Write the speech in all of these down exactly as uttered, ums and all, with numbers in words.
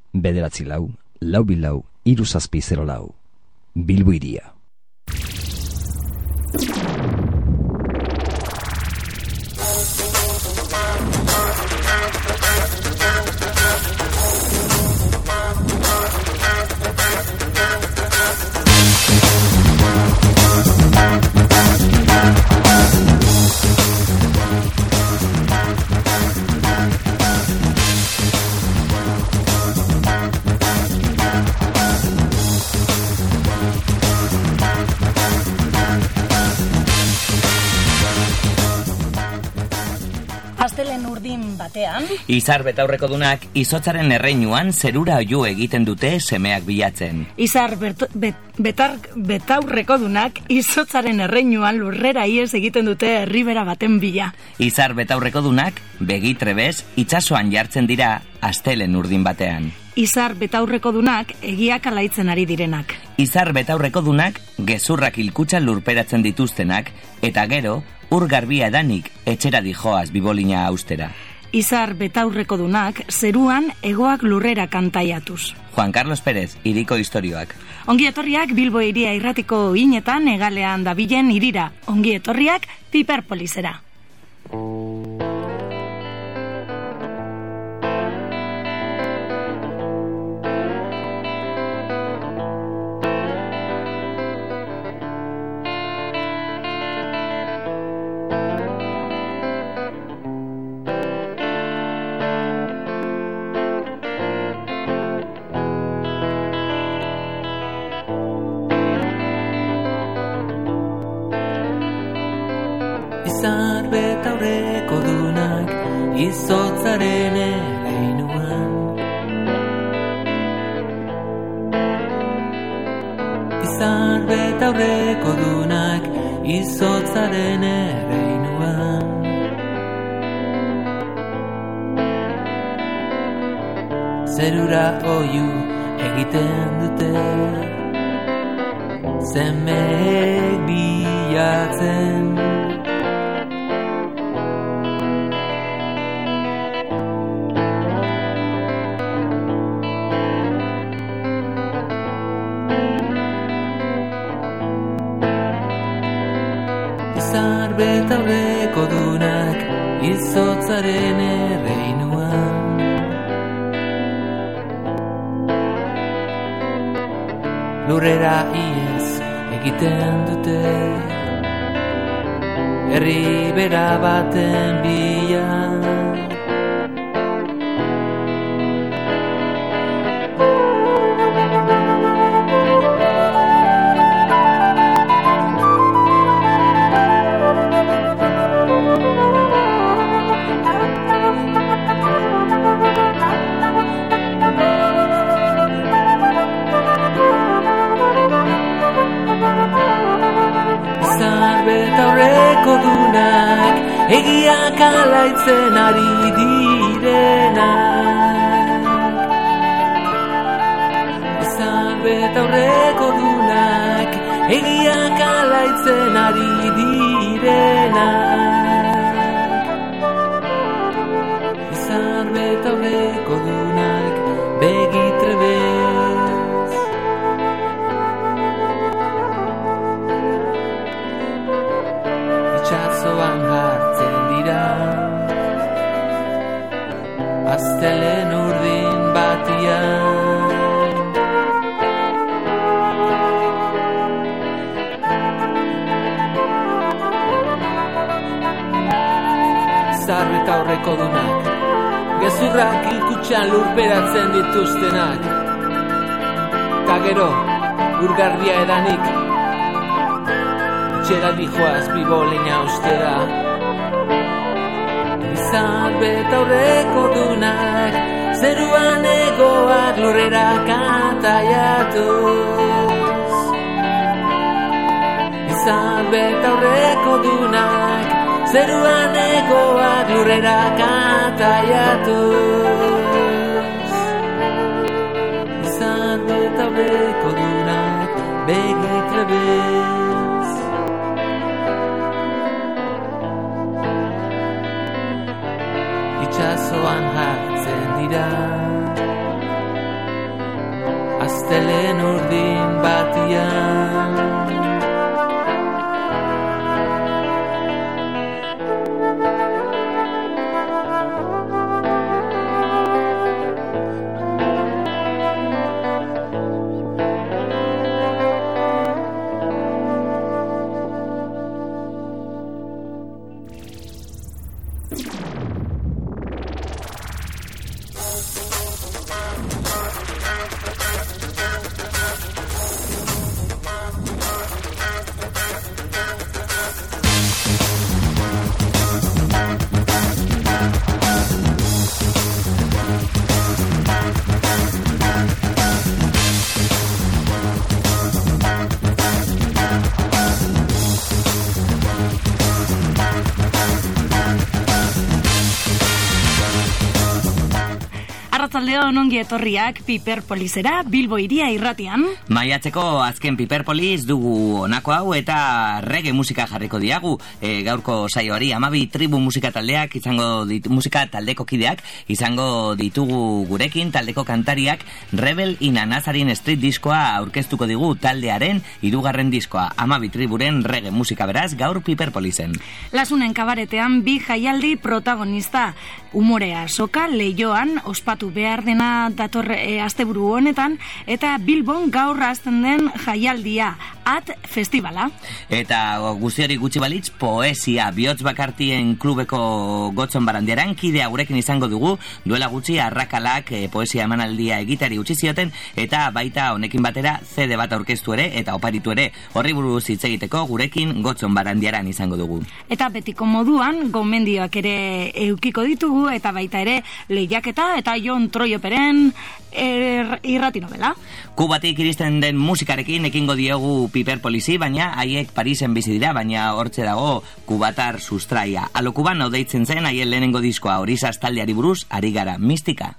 bederatzi lau, lau bilau, hiru zazpi zero lau. Bilbo hiria. Astelen urdin batean, Izar betaurrekodunak izotzaren erreinuan zerura oihu egiten dute semeak bilatzen. Izar bet, bet, betar, betaurrekodunak izotzaren erreinuan lurrera ies egiten dute herribera baten bila. Izar betaurrekodunak begitrebez itsasoan jartzen dira astelen urdin batean. Izar betaurrekodunak egiak alaitzen ari direnak. Izar betaurrekodunak gezurrak hilkutxan lurperatzen dituztenak, eta gero ur garbia edanik etxera dijoaz bibolina austera. Izar betaurrekodunak zeruan egoak lurrera kantaiatuz. Juan Carlos Pérez, hiriko istorioak. Ongi etorriak Bilbo hiria irratiko inetan egalean dabilen hirira. Ongi etorriak Piperpolisera. Izar betaurrekodunak izotzaren erreinuan. Izar betaurrekodunak izotzaren erreinuan. Zerura oihu egiten dute semeek bilatzen. Izar betaurrekodunak izotzaren erreinuan. Lurrera iez egiten dute herribera baten bila. Betaurrekodunak egiak alaitzen ari direnak. Izar betaurrekodunak egiak alaitzen ari direnak. Izar betaurrekodunak begitrebez. Itxasoan hartzen dira astelen urdin batian. Izar betaurrekodunak gezurrak hilkutxan lurperatzen dituztenak, ta gero urgarbia edanik etxera dijoaz bibolina austera. Izar betaurrekodunak zeruan egoak lurrera kantaiatuz. Izar betaurrekodunak zeruan egoak lurrera kantaiatuz. Izar betaurrekodunak begitrebez. Itxasoan hartzen dira telen urdin batian. Arratzaldeon ongi etorriak Piperpolisera, Bilbo Hiria irratian. Maiatzeko azken Piperpolis dugu honako hau eta reggae musika jarriko diagu. E, gaurko saioari hamabi tribu musika taldeak izango ditu, musika taldeko kideak izango ditugu gurekin. Taldeko kantariak Rebel in a Nazarene Street diskoa aurkeztuko digu taldearen hirugarren diskoa. hamabi triburen reggae musika beraz gaur Piperpolisen. Lasunen kabaretean bi jaialdi protagonista, umorea soka leioan ospatu behar dena dator e, asteburu honetan, eta Bilbon gaur hasten den jaialdia At Festivala. Eta guzti hori gutxi balitz, poesia bihotz bakartien klubeko Gotzon Barandiaran kidea gurekin izango dugu. Duela gutxi Arrakalak e, poesia emanaldia egitari utzi zioten, eta baita honekin batera C D bat aurkeztu ere eta oparitu ere. Horri buruz hitz egiteko gurekin Gotzon Barandiaran izango dugu. Eta betiko moduan gomendioak ere eukiko ditugu, eta baita ere lehiaketa eta Jon Troioperen er, irrati novela. Kubatik iristen den musikarekin ekingo diogu Piperpolisi, baina haiek Parisen bizi dira, baina hortze dago kubatar sustraia. Alo Kubano deitzen zen haien lehenengo diskoa, Orizaz taldeari buruz ari gara, Mistika.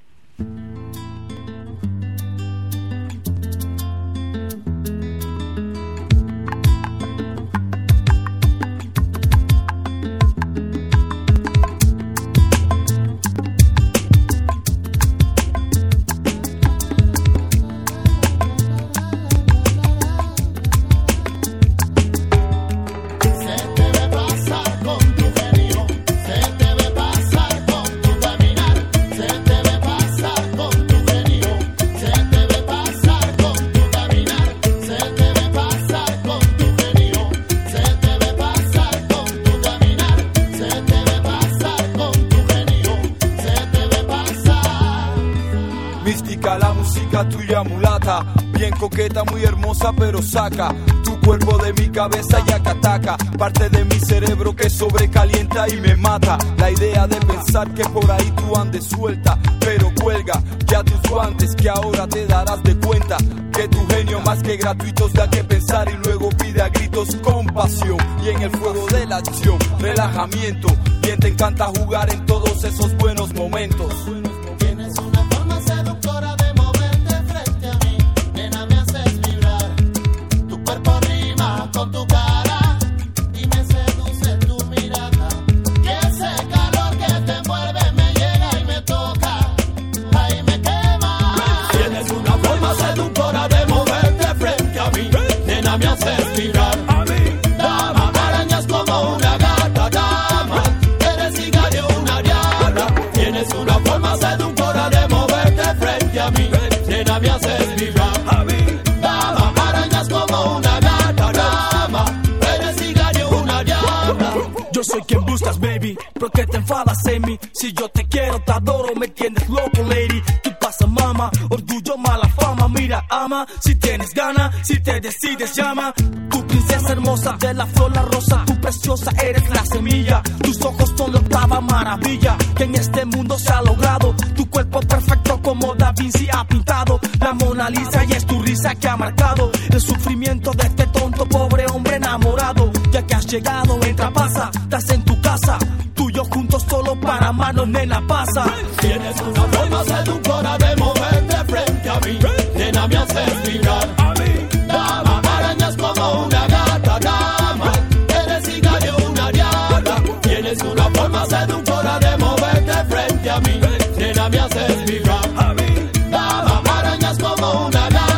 Tuya mulata, bien coqueta, muy hermosa, pero saca tu cuerpo de mi cabeza y acataca parte de mi cerebro que sobrecalienta y me mata. La idea de pensar que por ahí tú andes suelta, pero cuelga ya tus guantes, que ahora te darás de cuenta que tu genio más que gratuitos da que pensar y luego pide a gritos compasión. Y en el fuego de la acción, relajamiento, bien te encanta jugar en todos esos buenos momentos. Tienes una forma seductora de con tu cara y me seduce tu mirada, que ese calor que te envuelve me llega y me toca, ahí me quema. Tienes una forma seductora de moverte frente a mí, nena me haces vibrar. Dama, arañas como una gata, dama, eres cigarro una diabla. Tienes una forma seductora de moverte frente a mí, nena me haces vibrar. Dama, arañas como una gata, dama, eres cigarro una diabla. Yo soy quien buscas, baby, ¿por qué te enfadas en mí? Si yo te quiero, te adoro, me tienes loco, lady. ¿Qué pasa, mama? Orgullo, mala fama, mira, ama. Si tienes ganas, si te decides, llama. Tu princesa hermosa, de la flor la rosa, tu preciosa, eres la semilla. Tus ojos son la octava maravilla que en este mundo se ha logrado. Tu cuerpo perfecto como Da Vinci ha pintado la Mona Lisa, y es tu risa que ha marcado el sufrimiento de este tonto pobre hombre enamorado. Ya que has llegado, entra, pasa, estás en tu casa, tú y yo juntos solo para amarnos, nena, pasa. Tienes una forma seductora de moverte frente a mí, nena, me haces vibrar. Dama, arañas como una gata, dama, eres cigarro una diabla. Tienes una forma seductora de moverte frente a mí, nena, me haces vibrar. Dama, arañas como una gata.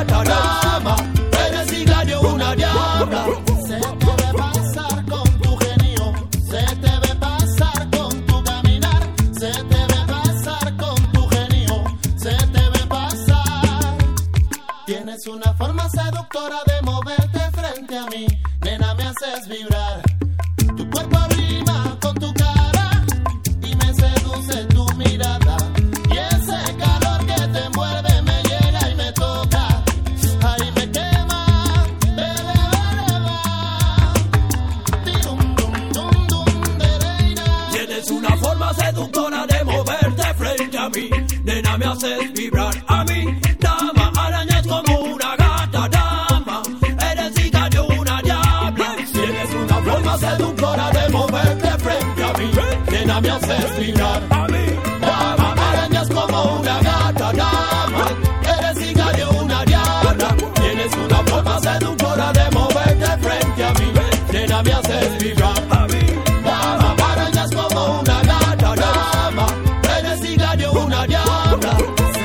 seductora de moverte frente a mí, nena, me haces vibrar. Tu cuerpo rima con tu cara y me seduce tu mirada. Y ese calor que te envuelve me llega y me toca. Ahí me quema, bele, bele, va. Tirum, dum, dum, dum, dereira. Tienes una forma seductora de moverte frente a mí, nena, me haces vibrar. A mí, dama, arañas como una gata, dama, eres hija de una diabla. Tienes una forma seductora de moverte frente a mí, nena, me haces vibrar. A mí, dama, arañas como una gata, dama, eres hija de una diabla. Tienes una forma seductora de moverte frente a mí, nena, me haces vibrar. A mí, dama, arañas como una gata, dama, eres hija de una diabla.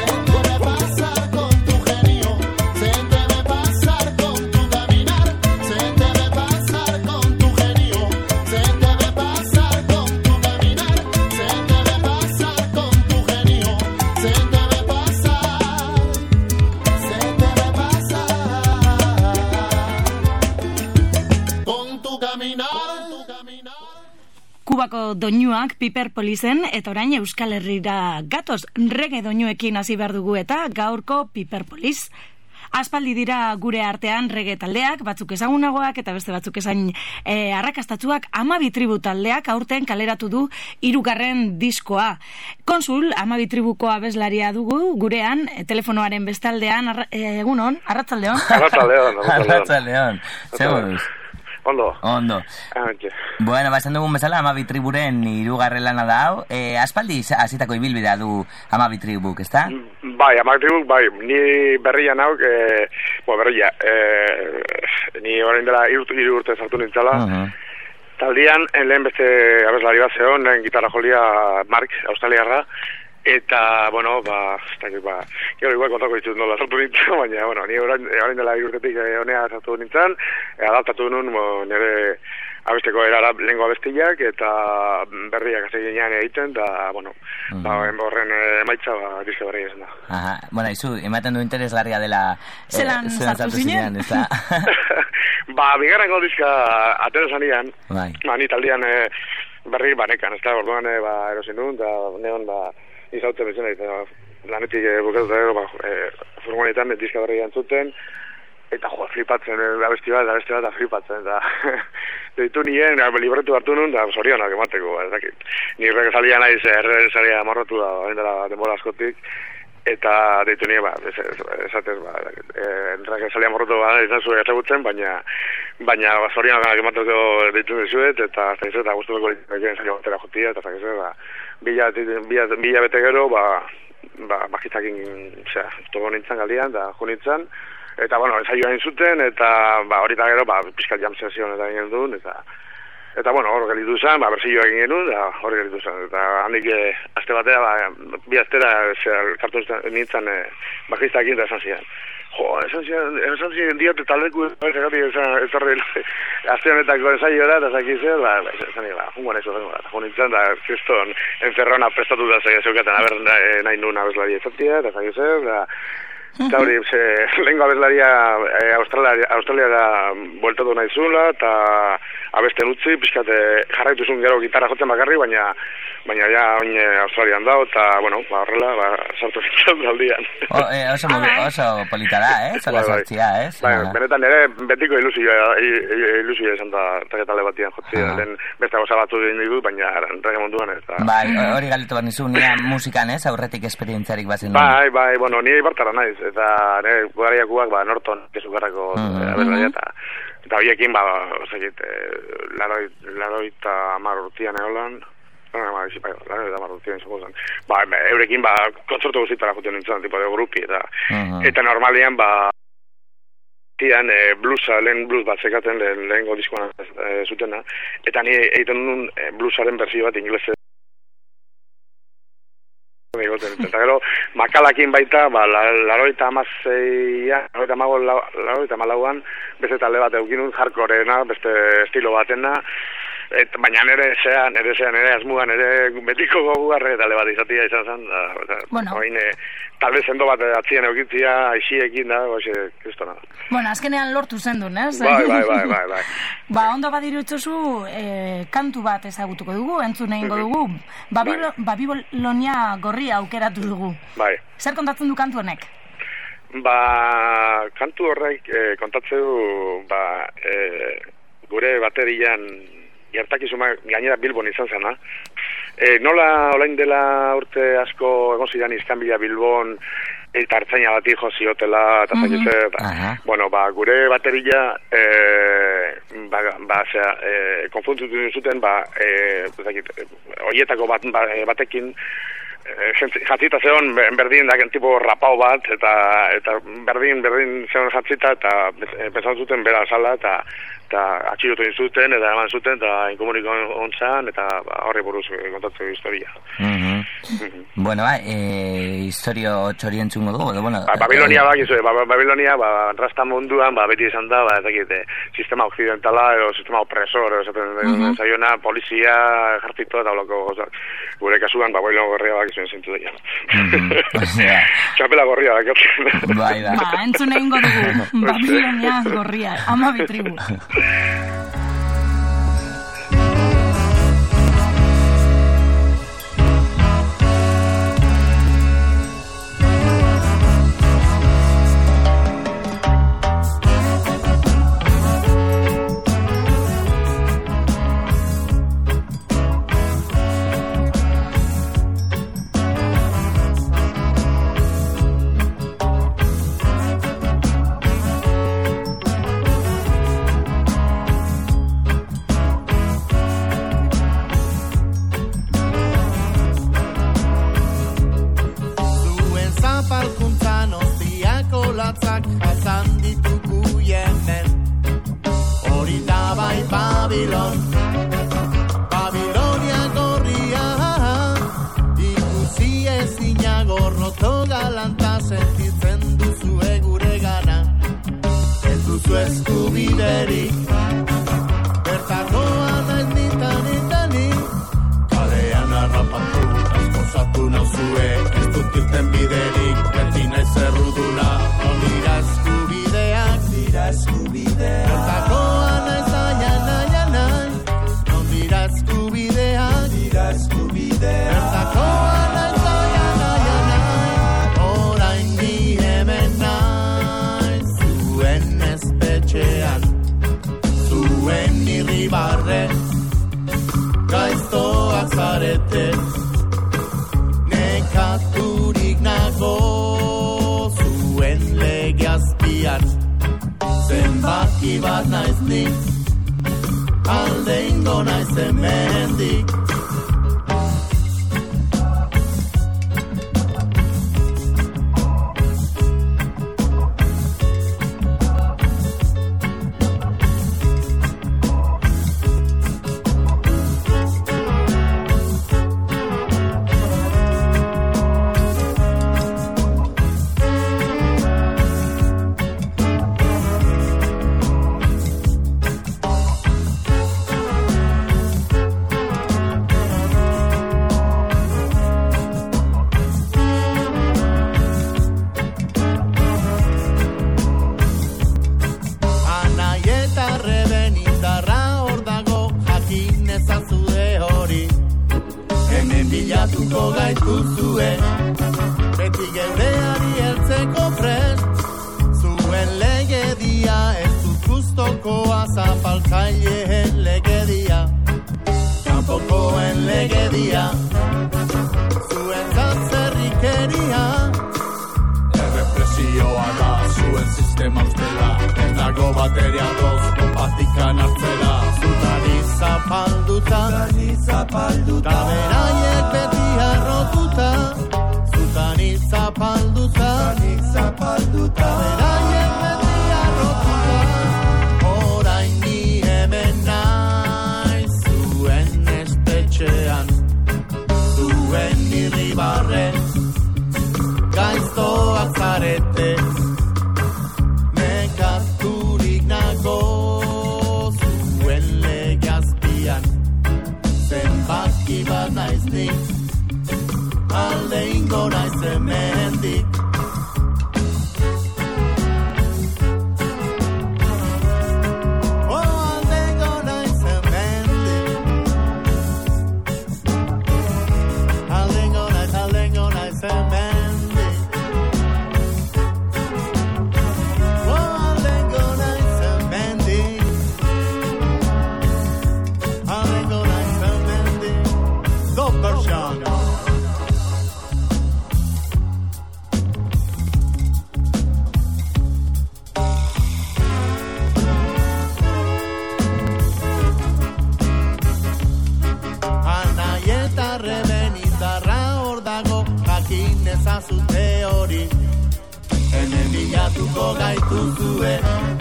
Kubako doinuak Piper Polisen eta orain Euskal Herrira gatoz reggae doinuekin hasi behar dugu eta gaurko Piper Polis. Aspaldi dira gure artean reggae taldeak, batzuk ezagunagoak eta beste batzuk ezain e, arrakastatsuak. Hamabi tribu taldeak aurten kaleratu du hirugarren diskoa. Konsul, hamabi tribuko abeslaria dugu gurean, e, telefonoaren bestaldean, arra, e, egunon, arratzaldeon. Arratzaldeon, Arratzaldeon. Zegoz? Ondo. Ondo. Bueno, bazen dugun bezala, hamabi triburen hirugarren lana da hau. E, aspaldi hasitako ibilbidea du hamabi tribuk, ezta? Bai, hamabi tribuk, bai. Ni berria nauk, e, bo, berria. E, ni orain dela hiru urte sartu nintzala. Uh-huh. Taldian, lehen beste abeslari bat zeon, lehen gitarra jolia Mark, australiarra. Eta, bueno, ba, ez dakit, ba, gero igual kontako ditut nola sartu nintzen, baina, bueno, ni orain dela irurtetik honea sartu nintzen, e, adaptatu nun, bo, nire abesteko erara lehenko abestiak, eta berriak hasi ginean egiten, eta, bueno, mm. ba, horren emaitza, ba, diska berri esan da. Aha, bueno, izu, ematen du interesgarria dela... Zelan eh, sartu zinen? Ba, bigarrengo diska atero zanian, bai. Ba, ni taldean e, berri banekan, ez da, orduan, e, ba, erosin duen, eta neon, ba, izaute bezena, eta lanetik e, bukatu da, ba, e, furgonetan diska berri antzuten, eta jo, flipatzen, abesti bat, abesti bat, flipatzen, eta deitu nien, libretu hartu nun, da zorionak emateko, ez dakit. Ni regesalia naiz, erregesalia marrotu da, baina dela denbora askotik, eta deitu nien, ba, esatez, ba, regesalia marrotu ba, izan zuen ezagutzen, baina, baina, ba, zorionak emateko deitu nizuet, eta ez da, eta guztuko egin zaila batera jotia, eta ez da, bila, bila, bila bete gero, ba, ba, bakitakin, osea, togo nintzen galdian, da, jo nintzen, eta, bueno, ensaioa egin zuten, eta, ba, horita gero, ba, pizkat jam sesion eta egin duen, eta, eta, bueno, hor gelitu zen, ba, berzioa egin genuen, eta hor gelitu zen, eta handik, eh, azte batea, ba, bi aztera, zer, kartu nintzen, eh, bakistak egin da esan ziren. Jo, esan ziren, esan ziren diote taldeku, egati, ez horre, azte honetako ensaioa da, eta zaki zer, ba, ba, esan ziren, ba, jungoan ez horren, eta jo nintzen, da, kriston, encerrona prestatu da zeukaten, haber, nahi nuen abeslari ezatia, eta zaki zer, da, eta hori, lehenko abeslaria e, Australia, Australiara bueltatu nahi zula, eta abesten utzi, pixkate jarraitu zuen gero gitarra jotzen bakarri, baina baina ja oin Australian dao, eta, bueno, ba, horrela, ba, sartu nintzen aldian. O, e, oso, oso polita da, eh? Zola sartzia, eh? Bai, benetan ere, betiko ilusioa, ilusioa esan da, talde batian jotzia, lehen beste goza batzu egin ditut, baina rege munduan ez da. Bai, hori galetu bat nizu, nia musikan, ez? Aurretik esperientziarik bazen. Bai, bai, bueno, ni bartara naiz, eta nire gugariakuak, ba, Norton, kezukarrako mm-hmm. abeslaria, eta eta horiekin, ba, ozakit, laroi, laroi eta amar urtian egolan, no, no, bai, bai, laroi eta amar urtian izan ba, eurekin, ba, kontzertu guzitara juten nintzen, tipo de grupi, eta, mm-hmm. eta normalian, ba, tian, e, bluesa, lehen blues bat zekaten, lehen, lehengo diskoan e, zutena, eta ni egiten nun e, bluesaren berzio bat inglese, eta gero, makalakin baita, ba, laroita amazeia, laroita amago, laroita amalauan, beste talde bat eukinun, hardcorena, beste estilo batena, et, baina nere zean, nere zean, nere asmuan, nere betiko goguarre talde bat izatia izan zen, da, bueno. Oine, tal vez sendo bat atzien eukitzia, aixiekin da, oxe, kristona. Bueno, azkenean lortu zendun, ez? Bai, bai, bai, bai, bai. Ba, ondo badirutzozu, eh, kantu bat ezagutuko dugu, entzun egingo dugu. Babilo, Babilonia gorria aukeratu dugu. Bai. Zer kontatzen du kantu honek? Ba, kantu horrek eh, kontatzen du, ba, eh, gure baterian gertakizuma gainera Bilbon izan zena. E, nola olain dela urte asko egon zidan izkanbila Bilbon eta hartzaina bati jo ziotela eta Mhm. zaitze, bueno, ba, gure bateria e, ba, ba, zera, e, konfuntutu zuten, ba, e, oietako bat, ba, batekin jatzita zeon berdin daken tipo rapau bat eta eta berdin berdin zeon jatzita eta pensatu zuten bera sala eta eta atxilotu egin zuten eta eman zuten eta inkomuniko ontzan eta ba, horri buruz kontatzen historia. Mm-hmm. Mm-hmm. Bueno, ba, e, historio txori entzungo dugu, edo, bueno... Ba, Babilonia, ba, gizu, ba, Babilonia, ba, rasta munduan, ba, beti izan da, ba, ezakite, sistema occidentala, edo sistema opresor, edo, esaten, mm-hmm. zaiona, polizia, ejertzito, eta bloko, oza, gure kasuan, ba, Babilonia gorria, ba, gizuen zintu daia. Mm-hmm. O sea... Txapela gorria, da, bai, da. Ba, entzun egingo dugu, Babilonia gorria, amabi tribu. Alde ingo naiz hemendik Zute hori ene bilatuko gaituzue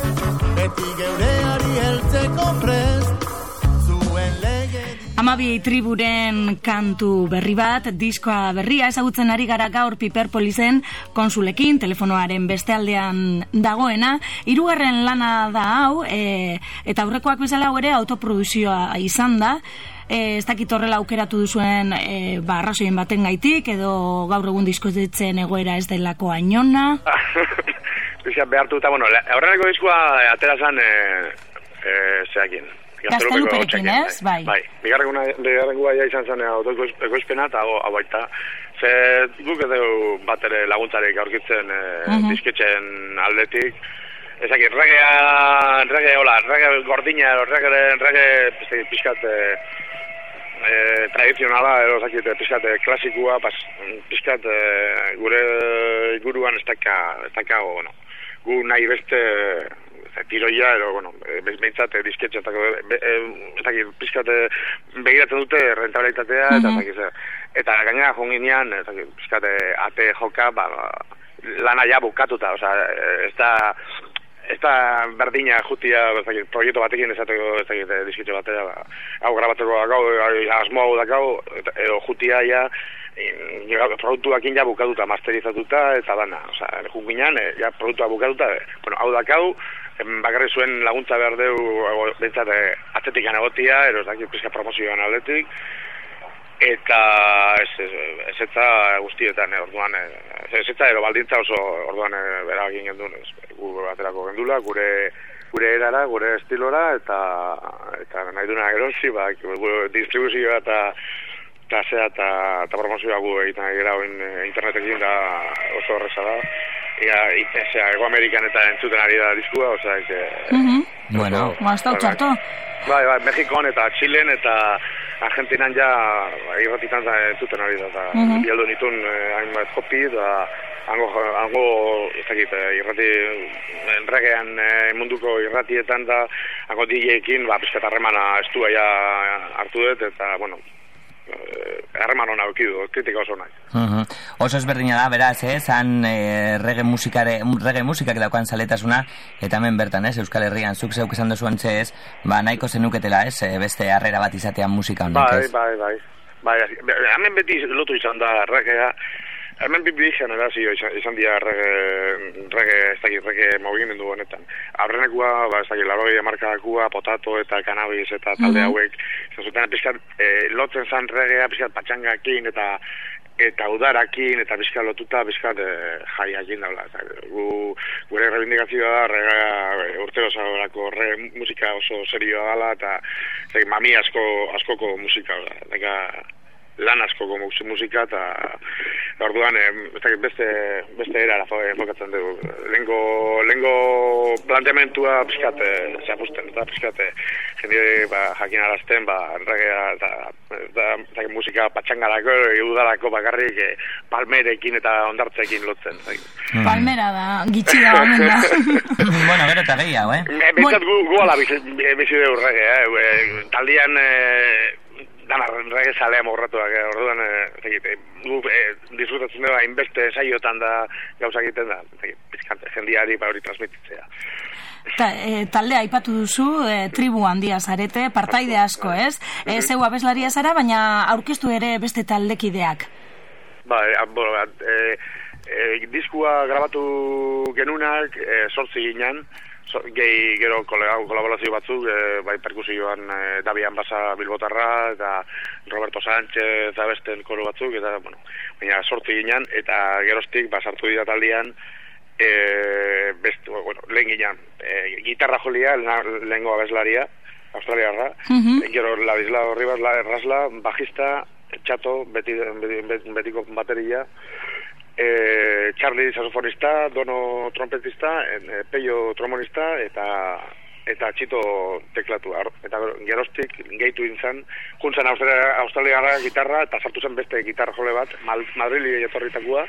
beti geureari heltzeko prest zuen legedi. Amabi triburen kantu berri bat, diskoa berria ezagutzen ari gara gaur Piperpolisen konsulekin, telefonoaren beste aldean dagoena. Hirugarren lana da hau, e, eta aurrekoak bezala ere autoproduzioa izan da. E, ez dakit horrela aukeratu duzuen e, ba, arrazoien baten gaitik, edo gaur egun diskozitzen egoera ez delako ainona. Bizkat behartu eta, bueno, aurreneko diskoa atera zan e, e, zeakin. Gazteluperekin, ez? Bai. Bai, bigarren gua izan zen autoko ekoizpena, eta hau baita. Ze guk edo bat ere laguntzarek aurkitzen e, uh-huh. disketxen aldetik. Ezakit, regea, rege, hola, rege gordina, rege, rege, pizkat, e, e, tradizionala, edo, ezakit, pizkat, klasikua, pas, pizkat, e, gure guruan ez daka, ez daka, bueno, gu nahi beste, tiroia, edo, bueno, behintzat, disketxe, ez dakit, pizkat, begiratzen dute rentabilitatea, eta, ez dakit, eta gainera jonginean, ez dakit, pizkat, ate joka, ba, lana ja bukatuta, oza, ez da, ez da berdina jutia, ez dakit, proiektu batekin ezateko, ez dakit, disketxe batera, ba, hau grabatzeko dakau, asmo hau dakau, edo jutia ja, produktuakin ja bukatuta, masterizatuta, eta dana, oza, junginean, ja produktua bukatuta, bueno, hau dakau, bakarri zuen laguntza behar deu, bentsat, atzetik egotia, ero ez dakit, pizka promozioan aldetik, eta ez, ez, ez eta guztietan, eh, orduan, ez, ez eta ero baldintza oso, orduan, eh, bera egin gendun, ez, gu baterako gendula, gure gure erara, gure estilora, eta eta nahi duna erosi, ba, distribuzioa eta eta zea eta, eta promozioa gu egiten egira oin internetekin da oso horreza da. Ega, itezea, Ego Amerikan eta entzuten ari da diskua, osea, que... Uh-huh. Bueno. Guazta utxartu. Bai, bai, Mexikon eta Txilen eta Argentinan ja irratitan entzuten ari da, eta uh-huh. bialdu nitun hainbat kopi, eta hango, hango ez dakit, irrati, enregean munduko irratietan da, hango D J-ekin, ba, pizkat harremana estua ja hartu dut, eta, bueno, harreman hona aukidu, kritika oso nahi. Uh-huh. Oso ezberdina da, beraz, ez, han e, reggae musikare, reggae musikak daukan zaletasuna, eta hemen bertan, ez, Euskal Herrian, zuk zeuk esan duzuen ez, ba, nahiko zenuketela, ez, beste harrera bat izatean musika honek, ez? Bai, bai, bai, bai, hemen beti lotu izan da reggaea, hemen bi generazio izan, izan dira reggae, reggae, ez dakit, reggae mogimendu honetan. Aurrenekua, ba, ez dakit, larogei hamarkadakua, potato eta cannabis eta talde mm-hmm. hauek, izan zuten, pizkat, e, lotzen zan reggaea, pizkat, patxangakin eta eta udarakin, eta bizka lotuta, bizkat e, jaiakin daula. Gu, gure reivindikazioa da, reggaea urtero zaurako reggae musika oso serioa dala, eta zek, mami asko, askoko musika, daga, lan askoko musika, eta orduan, eh, beste, beste era enfokatzen dugu. Lengo, lengo planteamentua pizkat zeapusten, eta pizkat jende ba, jakin arazten, ba, reggaea eta, eta, eta musika patxangarako, udalako bakarrik eh, palmerekin eta ondartzekin lotzen. Mm. Palmera da, gitxi da, omen da. Bueno, gero eta gehiago, eh? Bentsat gu, gu ala bizi dugu reggaea, eh? Taldian... Eh, dana reggae zalea morratuak, eh, orduan, eh, gu eh, disfrutatzen dugu hainbeste saiotan da gauza egiten da, pizkante, jendiari ba hori transmititzea. Ta, e, taldea aipatu duzu, e, tribu handia zarete, partaide asko, ez? E, zeu abeslaria zara, baina aurkeztu ere beste taldekideak. Ba, e, bueno, e, e, diskua grabatu genunak, e, sortzi ginen, so, gehi gero kolaborazio batzuk, e, bai perkusioan e, Dabian Basa Bilbotarra, eta Roberto Sánchez eta besten koro batzuk, eta, bueno, baina sortzi ginen, eta geroztik, basartu dira taldean, e, best, bueno, lehen ginen, e, gitarra jolia, lehengo abeslaria, australiarra, uh-huh. Gero Ladislao Rivas, la Rasla, bajista, Chato, beti, beti, betiko bateria, eh, Charlie saxofonista, Dono trompetista, eh, Peio trombonista, eta eta Txito teklatua. Eta geroztik gehitu intzan, juntzan australiarra gitarra, eta sartu zen beste gitarra jole bat, Madrili etorritakua,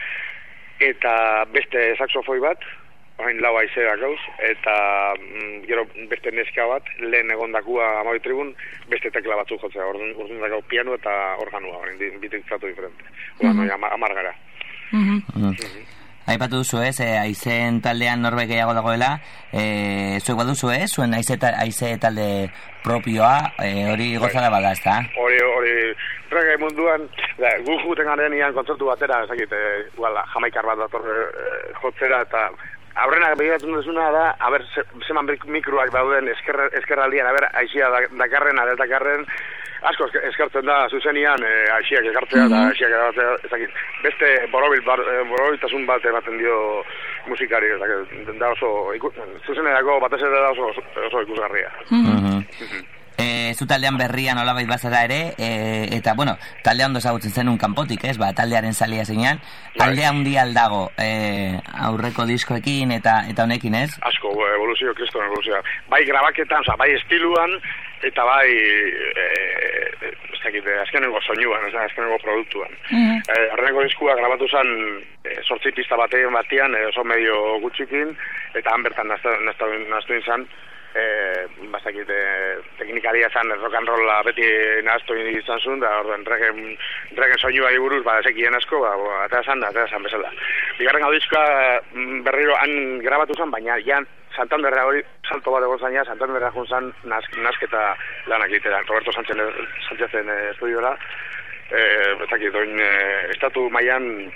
eta beste saxofoi bat, orain lau aizeak gauz, eta mm, gero beste neska bat, lehen egondakua Amabi Tribun, beste tekla batzuk jotzea, orduan dakau piano eta organua, orain bitik zatu diferente. Orduan, mm-hmm. no, amar gara. Mm-hmm. Mm-hmm. Aipatu duzu ez, e, aizen taldean norbek gehiago dagoela, e, zuek baduzu ez, zuen aize, ta, aize talde propioa, e, hori gozada bada, ez da? Hori, hori, reggae munduan, da, gu juten garen ian kontzertu batera, ezakit, e, igual, jamaikar bat dator e, jotzera, eta aurrenak begiratzen duzuna da, haber, zeman mikroak dauden eskerra, eskerraldian, haber, aixia dakarren, adetakarren, asko eskartzen da zuzenian e, aixiak ekartzea eta aixiak ekartzea, ezakit, beste borobil, bar, e, borobiltasun bat ematen dio musikari, ezakit, da oso, iku, zuzenerako batez ere da oso, oso ikusgarria. Mm-hmm. Mm-hmm. E, zu taldean berria nolabait bazara ere, e, eta, bueno, taldea ondo ezagutzen zenun kanpotik, ez, ba, taldearen salia zeinan, aldea handia aldago, e, aurreko diskoekin eta eta honekin, ez? Asko, evoluzio, kriston evoluzioa. Bai grabaketan, oza, bai estiluan, eta bai, e, ez dakit, azkenengo soinuan, ez da, azkenengo produktuan. Mm-hmm. E, Arreneko diskua grabatu zen e, sortzi pista batean batian, e, oso medio gutxikin, eta han bertan naztu izan, Eh, basakit, eh, teknikaria zan rock and rolla beti nahaztu izan zuen, da orduan regen, regen soinua buruz, ba, esekien asko, ba, eta zan, eta zan bezala. Bigarren gaudizkoa berriro han grabatu zen, baina jan Santanderra hori salto bat egon zaina, Santanderra jun zan nasketa lanak literan, Roberto Sánchezen eh, estudiora, eh, basakit, oin eh, estatu mailan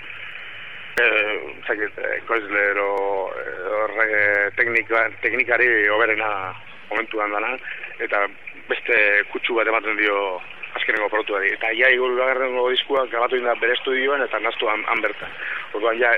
Eh, zakit, koizler o teknika, teknikari oberena momentuan dana, eta beste kutsu bat ematen dio azkenengo produktuari. Eta ja, igurgarrengo diskua grabatu inda bere estudioan eta naztu han, han bertan. Orduan, ja,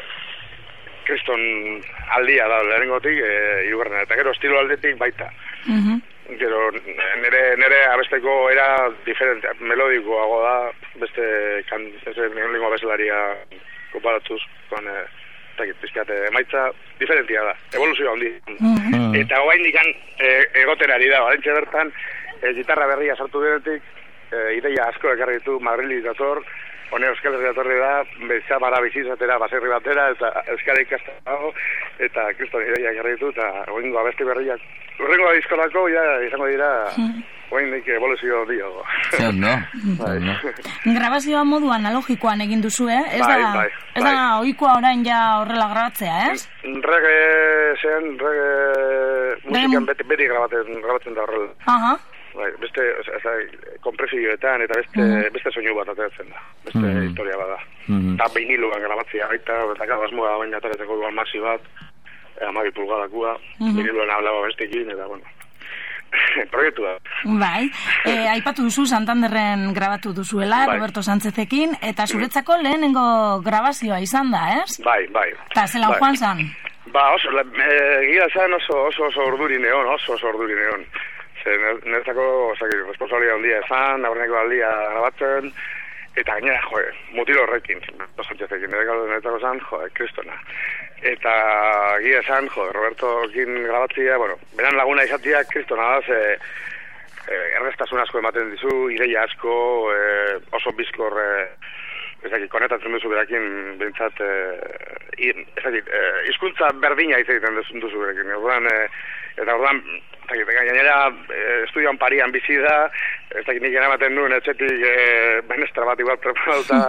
kriston aldia da lehenengotik, e, igurgarren. Eta gero, estilo aldetik baita. Mm-hmm. Gero, nere, nere abesteko era diferente, melodikoago da, beste kan, beste neolingo abestelaria komparatuz, con eh, takit, pizkate, emaitza diferentia da, evoluzioa handi. Mm-hmm. Eta hoa indikan eh, egoterari da, badentxe bertan, eh, gitarra berria sartu denetik, eh, ideia asko ekarri ditu, Madrili dator, hone Euskal Herri datorri da, bezamara bizizatera, baserri batera, eta Euskal ikasta dago, eta kriston ideia ekarri ditu, eta oingo abesti berriak, urrengo diskorako, ja, izango dira, oindik evoluzio dio. Zer, no? no. Grabazioa modu analogikoan egin duzu, eh? Ez bai, da, bai, ez bai. da ohikoa orain ja horrela grabatzea, ez? Reggae zen, reggae musikan beti, beti grabatzen, grabatzen da horrela. Aha. Bai, beste, oza, kompresioetan eta beste, uh-huh. beste soinu bat ateratzen da. Beste uh-huh. historia bat da. Uh-huh. Eta beiniluan grabatzea baita, eta gara basmoa baina ataratzeko igual maxi bat, amabi pulgadakua, uh-huh. beiniluan hablaba bestekin, eta bueno. Proiektu da. Bai, e, aipatu duzu Santanderren grabatu duzuela, bai. Roberto Sánchezekin, eta zuretzako lehenengo grabazioa izan da, ez? Bai, bai. Eta zelan bai. Joan zan? Ba, oso, e, gira zan oso, oso, oso urduri neon, oso, oso urduri neon. Ze, nerezako, osaki, responsabilia handia ezan, aurreneko aldia grabatzen, eta gainera, joe, mutilo horrekin, Roberto Sánchezekin, nerezako zan, joe, kristona. Eta gira esan, jo, Robertokin grabatzia, bueno, beran laguna izatea kristona da, ze e, errestasun asko ematen dizu, ideia asko, e, oso bizkor, e, ez dakit, konetatzen duzu berakin, bintzat, e, ez dakit, e, izkuntza berdina egiten duzu berakin, orduan, e, eta orduan, ez dakit, gainera, e, estudioan Parian bizi da, ez dakit, nik eramaten nuen, etxetik, e, benestra bat igual preparauta,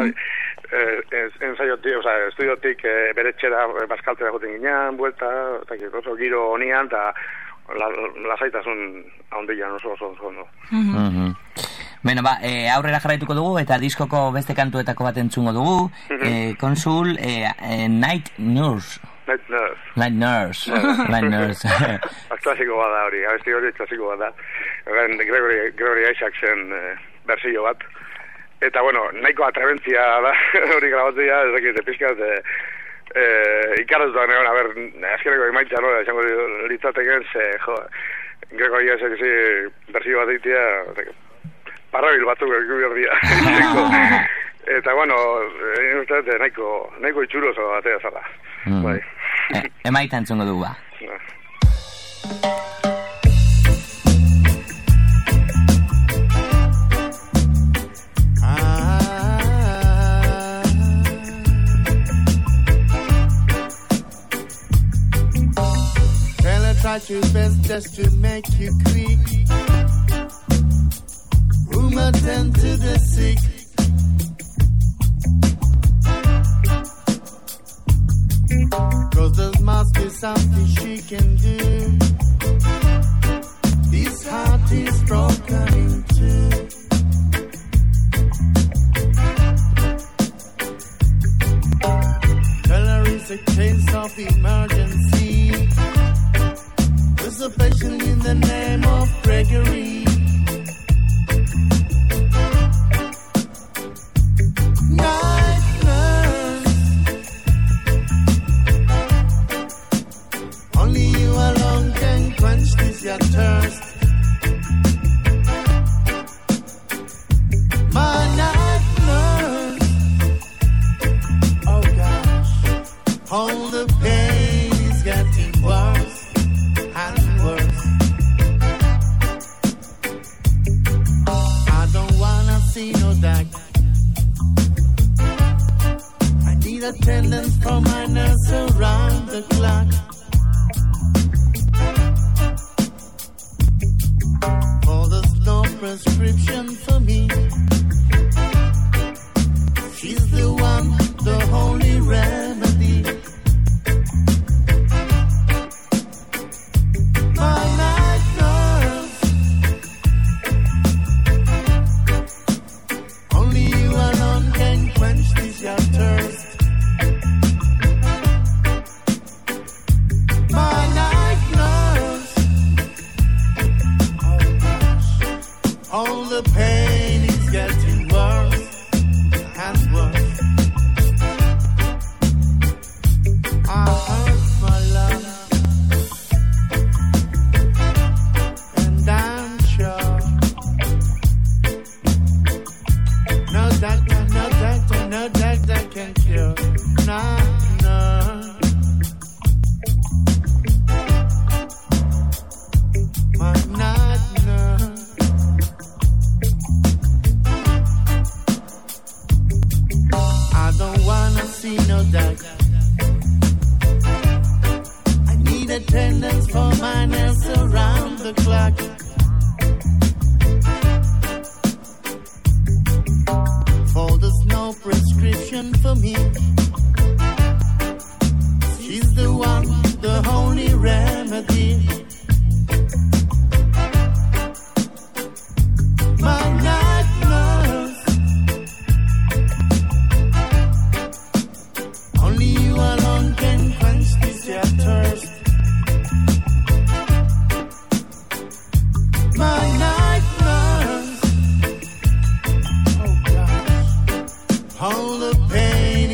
Eh, ensaiotik, oza, estudiotik eh, bere txera eh, bazkaltzera goten ginean, buelta, eta oso giro honian, eta la, lasaitasun ahondian oso oso oso ondo. Mm-hmm. Bueno, ba, e, aurrera jarraituko dugu eta diskoko beste kantuetako bat entzungo dugu. e, Konsul, e, e, Night Nurse. Night Nurse. Night Nurse. Night Nurse. Klasiko bada hori, abesti hori klasiko bada. Gregory, Gregory Isaacsen eh, bersio bat. Eta, bueno, nahiko atrebentzia da, hori grabatzea, ez dakit, pizkat, eh, eh, ikaraztuan egon, a ber, azkeneko imaitza, no, esango litzateken, ze, jo, Gregory Isaacsen bersio bat eitea, parrabil batzuk berdia. Eta, bueno, egin usteet, nahiko, nahiko itxuroso batea zara. Mm. Bai. E, emaita entzungo dugu, ba. No. Tried your best just to make you creak. Room attend to the sick. Cause there must be something she can do. This heart is broken in two. Tell her it's a case of emergency. There's a patient in the name of Gregory. Night nurse, only you alone can quench this your thirst. My night nurse, oh gosh, all the pain is getting worse. I don't wanna see no dark. I need attendance for my nurse around the clock. For there's no prescription for me. She's the one, the only remedy.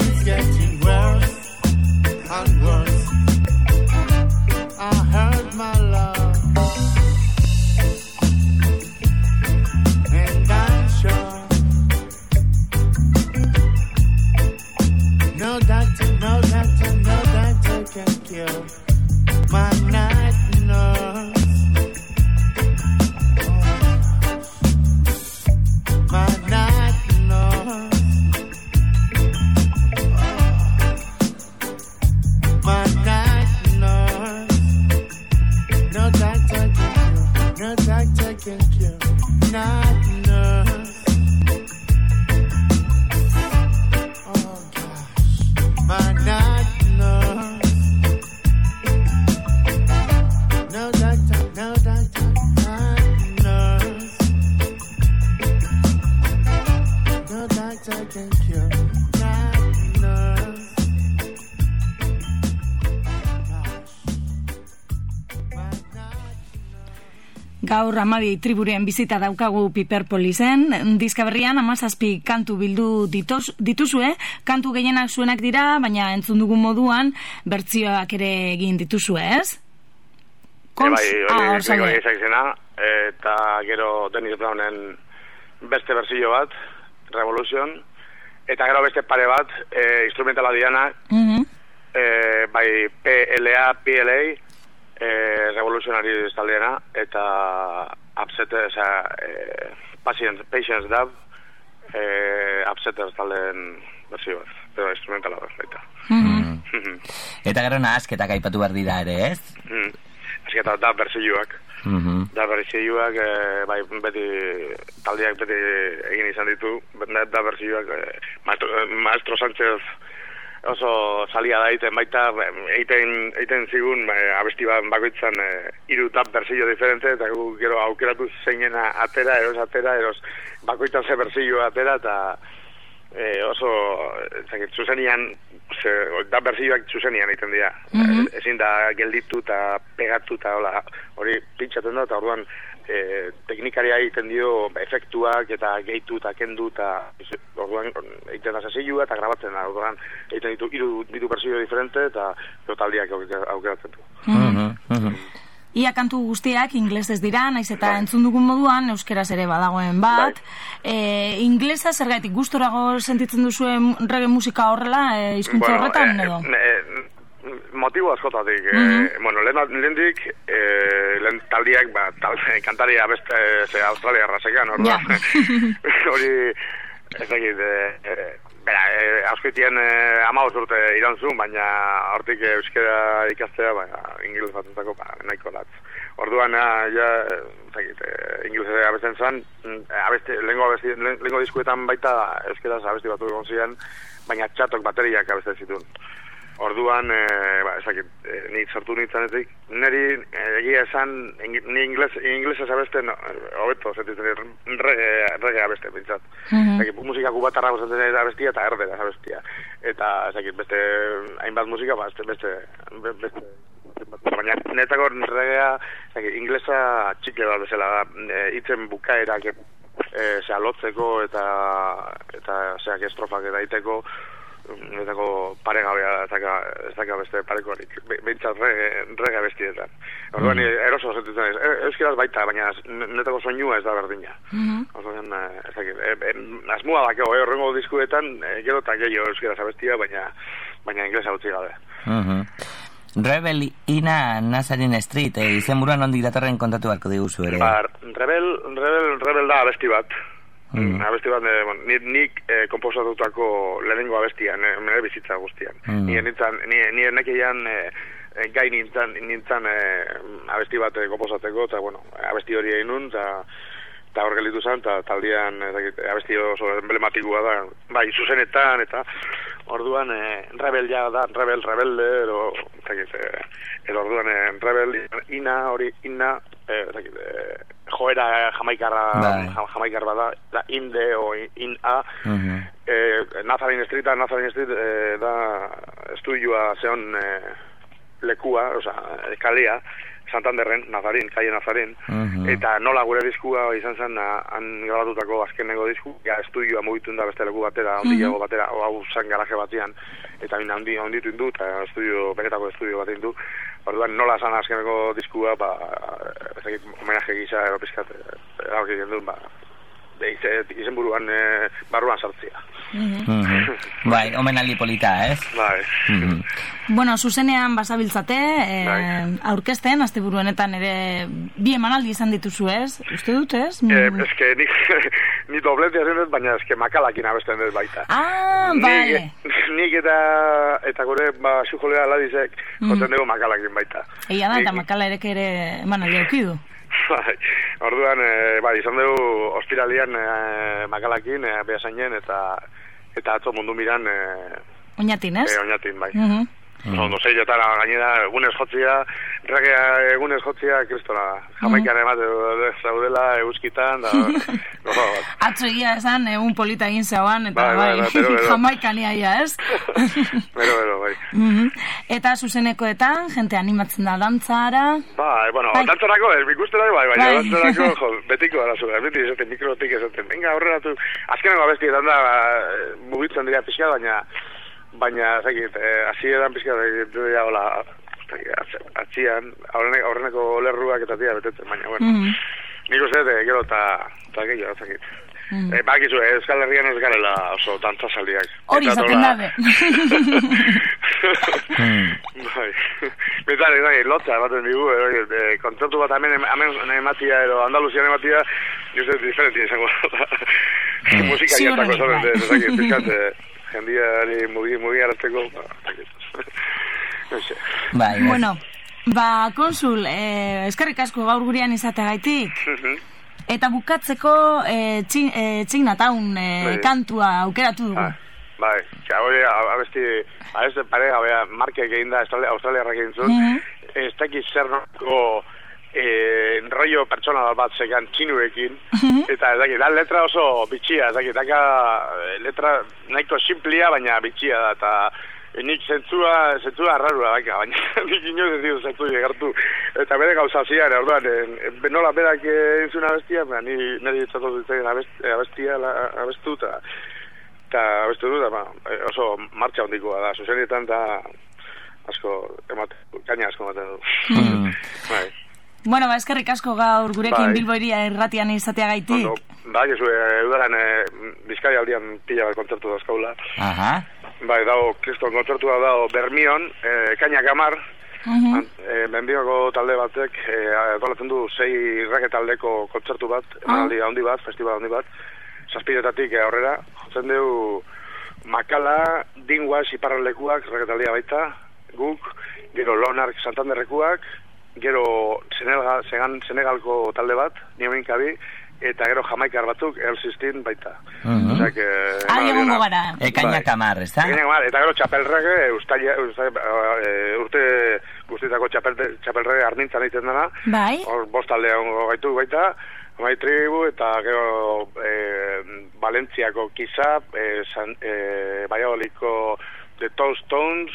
My gaur Hamabi triburen bizita daukagu Piperpolisen. Diska berrian hamazazpi kantu bildu dituz, dituzue, kantu gehienak zuenak dira, baina entzun dugun moduan bertsioak ere egin dituzue, ez? Kons... E, bai, hori ah, hori izak zena, eta gero Dennis Brownen beste berzio bat, Revolution, eta gero beste pare bat, e, instrumentala diana, mm-hmm. e, bai P L A, P L A, e, Revolutionary taldeena, eta Upsetters, e, Patience, Patience Dub, e, Upsetters taldeen berzio bat, pero instrumentala bat, baita. Mm-hmm. Mm-hmm. Eta gero nahazketak aipatu behar dira ere, ez? Mm. Azketa da berzioak. Mm-hmm. Da berzioak, e, bai, beti, taldeak beti egin izan ditu, da berzioak, e, maestro, maestro Sánchez oso salia da egiten, baita egiten, egiten zigun, e, abesti bat bakoitzan e, hiru tap berzio diferente, eta gu gero aukeratu zeinen atera, eros atera, eros bakoitzan ze berzio atera, eta e, oso, ezakit, zuzenian, ze, da berzioak zuzenian egiten dira. Mm-hmm. E, ezin da gelditu eta pegatu eta hola, hori pintxaten da, eta orduan e, teknikaria egiten dio efektuak eta gehitu eta kendu eta orduan egiten da sesioa eta grabatzen da, orduan egiten ditu hiru ditu berzio diferente eta totaldiak aukeratzen du. Mm-hmm. Mm-hmm. Ia kantu guztiak inglesez dira, naiz eta bai. Entzun dugun moduan euskeraz ere badagoen bat. Bai. E, inglesa zergatik gustorago sentitzen duzuen reggae musika horrela, e, hizkuntza bueno, horretan e, edo? E, e, motibo askotatik. Mm-hmm. e, bueno, lehen lehendik, e, lehen taldiak, ba, tal, kantaria beste, ze Australia rasekan, hor da. Hori, ez dakit, e, e, bera, e, auskitien e, amabost urte irantzun, baina hortik euskera ikastea, baina ingeles batentzako, ba, nahiko latz. Orduan, ja, zakit, e, ingelesera abesten zan, abesti, lengo, abesti, lengo diskuetan baita euskeraz abesti batu egon ziren, baina txatok bateriak abesten zituen. Orduan, e, ba, ezakit, e, nik sortu nintzanetik, niri e, egia esan, ni ingles, inglesez abesten, hobeto, zentitzen, rege, rege abeste, bintzat. Mm-hmm. Ezakit, musika kubatarra gozatzen abestia eta erdera abestia. Eta, ezakit, beste, hainbat musika, ba, beste, beste, beste, baina netako regea, ezakit, inglesa txikle bat bezala da, hitzen e, bukaerak, e, zea, lotzeko eta, eta, zeak, estrofak eta iteko, netako paregabea ez daka beste parekorik behintzat rege, rege bestietan. Orduan mm-hmm. eroso sentitzen ez. Euskaraz baita, baina netako soinua ez da berdina. Mm-hmm. Orduan, ez dakit, e, e, asmua dakeo, eh, horrengo diskuetan, e, gero eta gehiago euskaraz abestia, baina, baina inglesa utzi gabe. Mm-hmm. Rebel Ina Nazarene Street, eh, izen buruan ondik datorren kontatu barko diguzu ere. Ba, Rebel, Rebel, Rebel da abesti bat. Mm. Abesti bat, eh, bon, nik, nik eh, komposatutako lehenengo abestian, eh, nire bizitza guztian. Mm. Nire nintzen, nire nekeian eh, gai nintzen, nintzen eh, abesti bat eh, komposateko, eta bueno, abesti hori egin nun, eta hor gelitu zen, eta taldean eh, abesti oso emblematikoa da, bai, zuzenetan, eta orduan eh, Rebel ja da, Rebel, Rebelde, edo, eh, edo orduan eh, Rebel, Ina, hori, Ina, eh, eh, joera jamaikarra jamaikar bada, da inde o in-a, uh-huh. eh, Nazarene Street, Nazarene Street eh, da estudioa zeon eh, lekua, oza, kalea, Santanderren, Nazarin, kaie Nazarin, uh-huh. eta nola gure diskua izan zen, han grabatutako azkenengo disku, ja estudioa mugitun da beste leku batera, ondiago uh-huh. batera, o hau zan garaje batean, eta mina ondi, onditu indu, eta estudio, benetako estudio bat indu. Orduan nola zan azkeneko diskua, ba, ezakit, homenaje gisa, eropiskat, erabak egin duen, ba, izen buruan, e, barruan sartzia. Mm-hmm. Mm-hmm. Bai, omenaldi polita, ez? Bai. Mm-hmm. Bueno, zuzenean basabiltzate, e, bai. Aurkezten, azte buruanetan ere bi emanaldi izan dituzu, ez? Uste dut, ez? Eh, ez que ni, ni dobletea zen dut, baina ez que makalakin abesten dut baita. Ah, bale. Nik eta, eta gure, ba, xujolea ladizek, mm. joten dugu makalakin baita. Eia da, eta makala ere ere emanaldi aukidu. Bai, orduan, e, bai, izan dugu ospiralian e, makalakin, e, behasainen, eta eta atzo mundu miran... E, oinatin, ez? E, oinatin, bai. Uh-huh. Mm. Ondo zeiletara gainera, egunez jotzia, regea egunez jotzia, kristona, Jamaikan mm. emate zaudela, euskitan, da... no, atzo egia esan, egun polita egin zeuan, eta bai, bai, bai, bero, bero. Jamaikan iaia, ez? Bero, bero, bai. Mm-hmm. Eta zuzenekoetan, jente animatzen da dantzara... Bai, bueno, bai. Dantzarako, ez, ikustera, bai, bai, bai. Dantzarako, jo, betiko da zuen, beti esaten, mikrotik esaten, venga, horreratu, azkenengo abestietan da, mugitzen dira pixka, baina... Baina, zakit, hasi eh, edan pizkat, dira, hola, atzian, aurreneko lerruak eta tira betetzen, baina, bueno, mm-hmm. nik uste, gero eta, eta gehiago, zakit. Mm. Eh, bakizu, eh, Euskal Herrian ez garela oso dantzazaldiak. Hori izaten dabe. Bai, betan, eh, lotza ematen digu, eh, kontzertu bat hemen, hemen ematia, edo Andaluzian ematia, nik uste, diferenti izango, musika gertako zoren, zakit, pizkat, jendiari mugi, mugi arazteko, no sé. Bai, bueno, ba, konsul, eh, eskerrik asko gaur gurean izateagaitik. Uh-huh. Eta bukatzeko eh, txin, eh, txignataun eh, bai. Kantua aukeratu dugu. Ah, bai, hau abesti, abesti pare, abea, markek egin da, australiarrak egin zuen, uh-huh. ez dakiz zer noko... Eh, rollo pertsona bat zekan txinuekin uh-huh. eta ez dakit, da letra oso bitxia, ez dakit, daka letra nahiko simplia, baina bitxia da, eta nik zentzua, zentzua arrarua daka, baina nik inoz ez ditu zentu egartu, eta bere gauza zian, orduan, en, nola berak entzuna abestia, baina ni nire ditzatu ditzen abestia, abestu, eta eta abestu du, eta oso martxa hondikoa da, zuzenietan, eta asko, emate, kaina asko ematen du. Mm. Bai. Bueno, ba, eskerrik asko gaur gurekin bai. Bilbo iria erratian izateagaitik. Bueno, bai, ez udaran e, Bizkaia aldian pila bat kontzertu dazkaula. Aha. Bai, dago, kriston kontzertua dago Bermion, e, Kainak Amar, uh-huh. e, Benbioko talde batek, e, dolatzen du sei irrake taldeko kontzertu bat, emanaldi uh-huh. handi bat, festival handi bat, zazpiretatik e, aurrera, jotzen dugu Makala, Dinguas, Iparralekuak, irrake taldea baita, guk, gero Lonark, Santanderrekuak, gero Senegal, Segan, Senegalko talde bat, Niomin Kabi, eta gero Jamaikar batzuk, El Sistin baita. Uh-huh. Osea que... Ari egongo gara. Ekainak amar, ez da? Ekainak amar, eta gero txapelrege, ustaia, ustaia, uh, urte guztietako txapel, txapelrege arnintzan egiten dena. Bai. Hor bost talde ongo gaitu baita, Mai Tribu, eta gero eh, Valentziako Kizap, eh, San, eh, Baioliko The Toast Tones,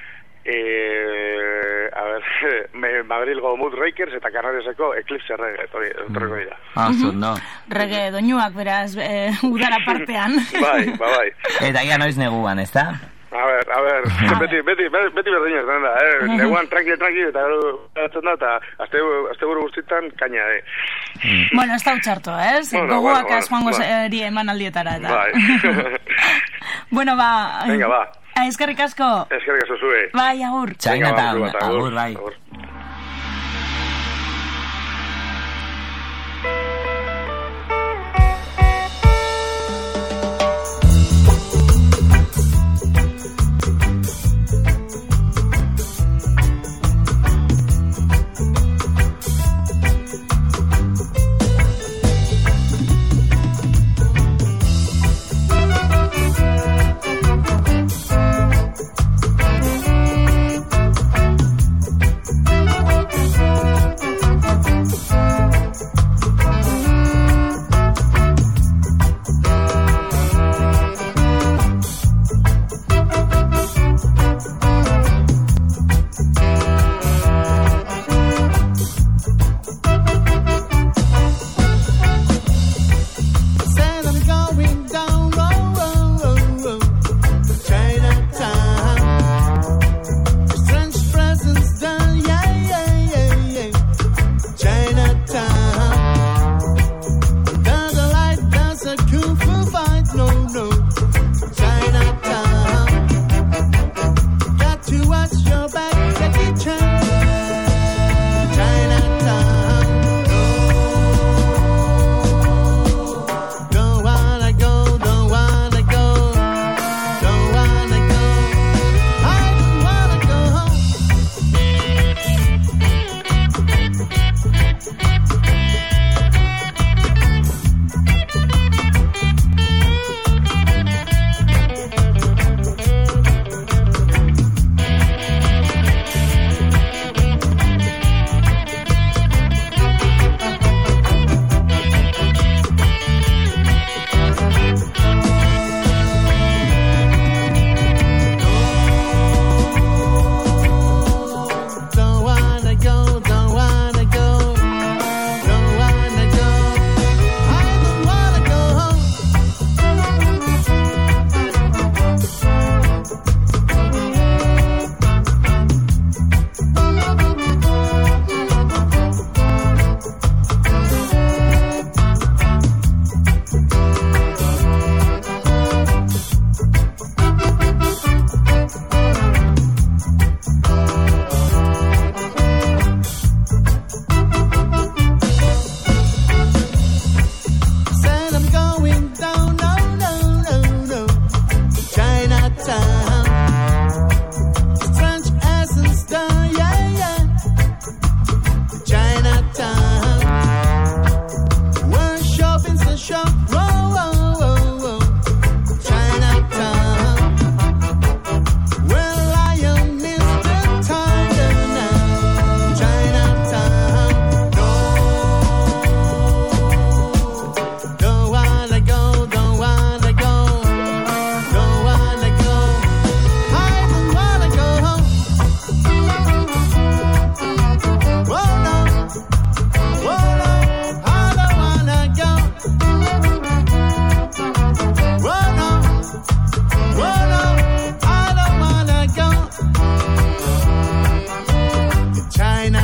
Eh, a ver, Madrilgo Mood Rakers eta Canariaseko Eclipse Reggae, hori, etorreko dira. Ah, zut, no. Reggae doinuak, beraz, eh, udara partean. Bai, ba, bai. Eta ia noiz neguan, ez da? A ver, a ver, beti, beti, beti berdinez, da, eh? Neguan tranquil, tranquil, eta gero da, eta azte, azte buru guztietan kaina, eh? Bueno, ez da utxarto, eh? Bueno, gogoak bueno, az joango bueno. eri eman aldietara, eta. Bai. Bueno, ba... Venga, ba. Eskerrik asko. Eskerrik asko zue. Bai, agur. Txainatan, agur, bai. Agur.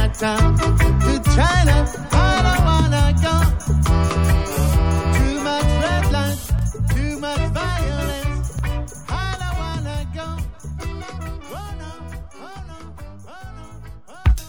Chinatown, to China, I don't wanna go. Too much red lights, too much violence, I don't wanna go. Oh no, oh no, oh no, oh no.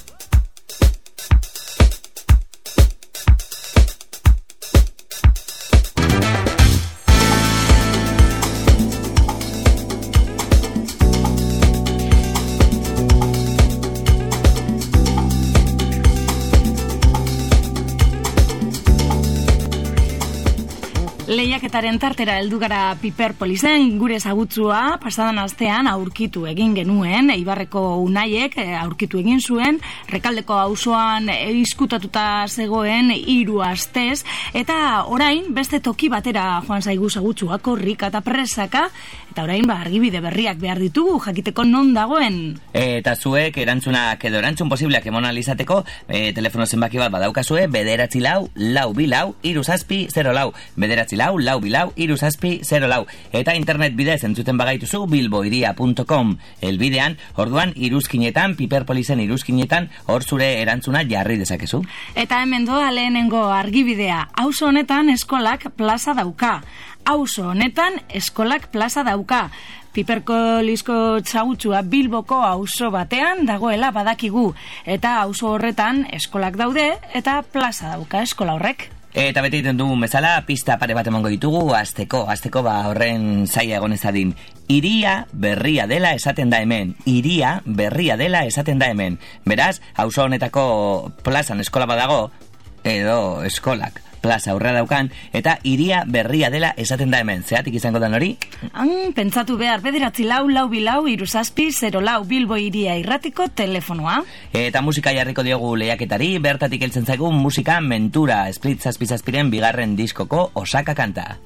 Lehiaketaren tartera heldu gara Piperpolisen, gure ezagutzua pasadan astean aurkitu egin genuen, Eibarreko Unaiek aurkitu egin zuen, Rekaldeko auzoan izkutatuta zegoen hiru astez, eta orain beste toki batera joan zaigu ezagutzua, korrika eta presaka, eta orain ba argibide berriak behar ditugu jakiteko non dagoen. Eta zuek erantzunak edo erantzun posibleak emon alizateko, e, telefono zenbaki bat badaukazue, bederatzi lau, lau bi lau, hiru zazpi, zero lau, bederatzi lau, lau bi lau, hiru zazpi, zero lau. Eta internet bidez entzuten bagaituzu bilboiria punto com elbidean, orduan iruzkinetan, Piperpolisen iruzkinetan, hor zure erantzuna jarri dezakezu. Eta hemen doa lehenengo argibidea, auzo honetan eskolak plaza dauka. Auzo honetan eskolak plaza dauka. Piperpolisko txagutsua Bilboko auzo batean dagoela badakigu. Eta auzo horretan eskolak daude eta plaza dauka eskola horrek. Eta beti egiten dugun bezala, pista pare bat emango ditugu, azteko, azteko ba horren zaila egon ezadin. Iria berria dela esaten da hemen. Iria berria dela esaten da hemen. Beraz, auzo honetako plazan eskola badago, edo eskolak plaza aurrea daukan, eta iria berria dela esaten da hemen. Zeatik izango da hori? Han, pentsatu behar, bederatzi lau, lau bi lau, hiru zazpi, zero lau, Bilbo Iria irratiko telefonoa. Eta musika jarriko diogu lehiaketari, bertatik heltzen zaigu musika mentura, Split zazpi zazpiren bigarren diskoko Osaka kanta.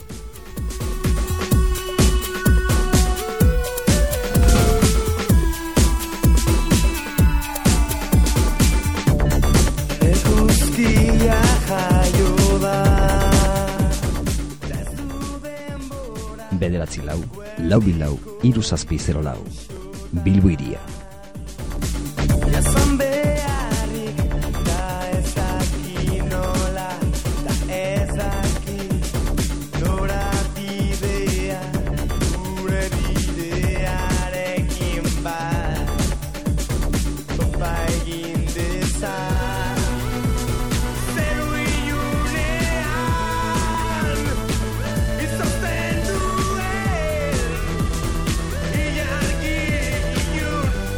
Eguzkia jaio da. Bederatzi lau, lau bi lau, hiru zazpi, zero lau. Bilbo Iria. Jasan beharrik da ezaki nola, da ezaki norabidea, gure bidearekin bat, topa egin dezan. Zeru ilunean, izozten duen, ilargi ilun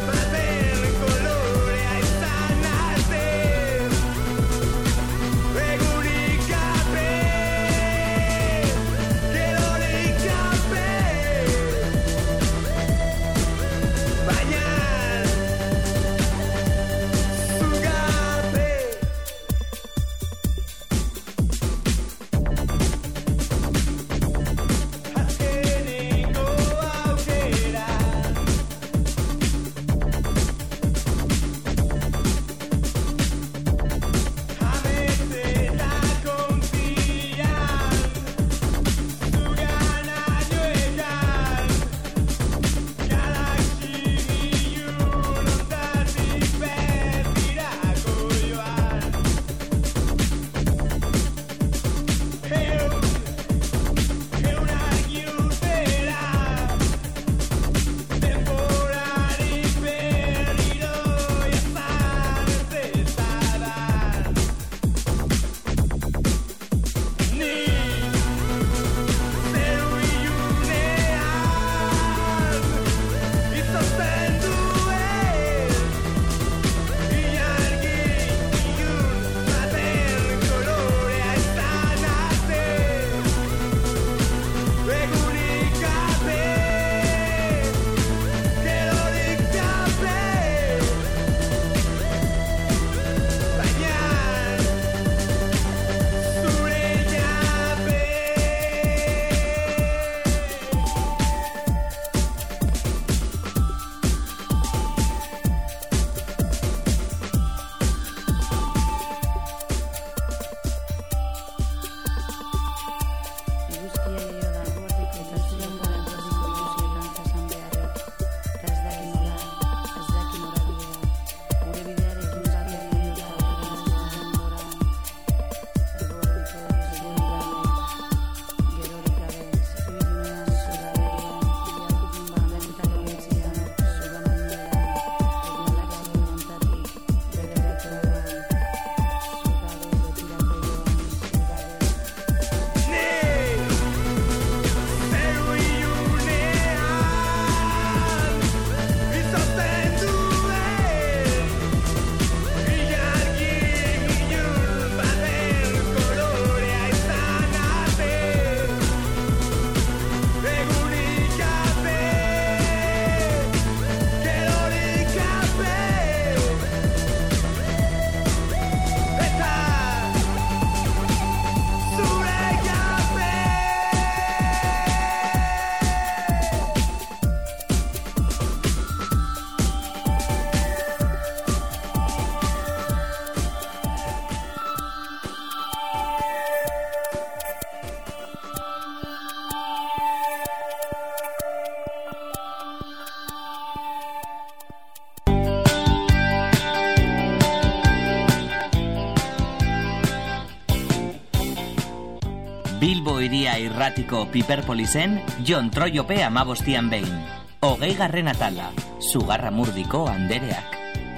Bilbo iria irratiko Piperpolisen, Jon Troiope amabostian behin. Hogei garren atala, Zugarramurdiko Andereak.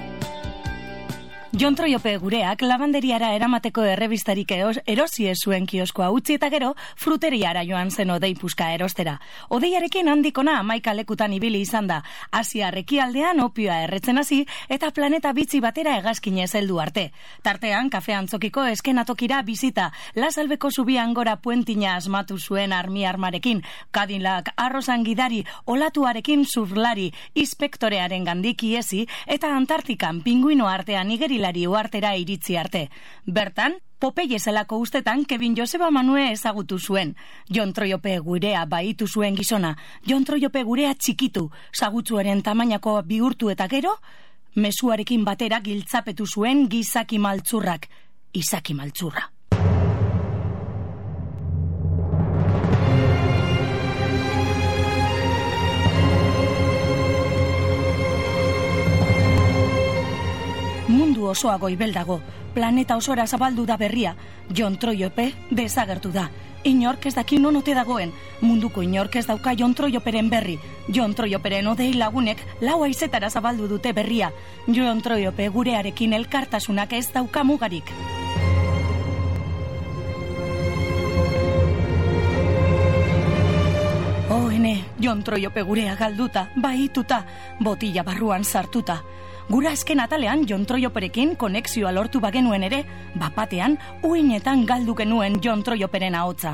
Jon Troiope gureak labanderiara eramateko errebistarik erosi ez zuen kioskoa utzi eta gero fruteriara joan zen odei puska erostera. Odeiarekin handikona hamaika lekutan ibili izan da. Asia rekialdean opioa erretzen hasi eta planeta bitzi batera hegazkinez heldu arte. Tartean kafe antzokiko eskenatokira bizita. Lasalbeko zubian gora puentina asmatu zuen armi armarekin. Cadillac arrosan gidari, olatuarekin zurlari, inspektorearen gandik iesi eta Antartikan pinguino artean igeri Lari uartera iritzi arte. Bertan, Popeye zelako ustetan Kevin Joseba Manue ezagutu zuen. Jon Troiope gurea baitu zuen gizona. Jon Troiope gurea txikitu, sagutzuaren tamainako bihurtu eta gero, mezuarekin batera giltzapetu zuen gizaki maltzurrak. Izaki maltzurra. Mundu osoa goibel dago, planeta osora zabaldu da berria. Jon Troiope desagertu da. Inork ez daki non ote dagoen. Munduko inork ez dauka Jon Troioperen berri. Jon Troioperen odei lagunek lau haizetara zabaldu dute berria. Jon Troiope gurearekin elkartasunak ez dauka mugarik. Oh, ene, Jon Troiope gurea galduta, bahituta, botila barruan sartuta. Gura azken atalean Jon Troioperekin konexioa lortu bagenuen ere, bapatean uinetan galdu genuen Jon Troioperen ahotsa.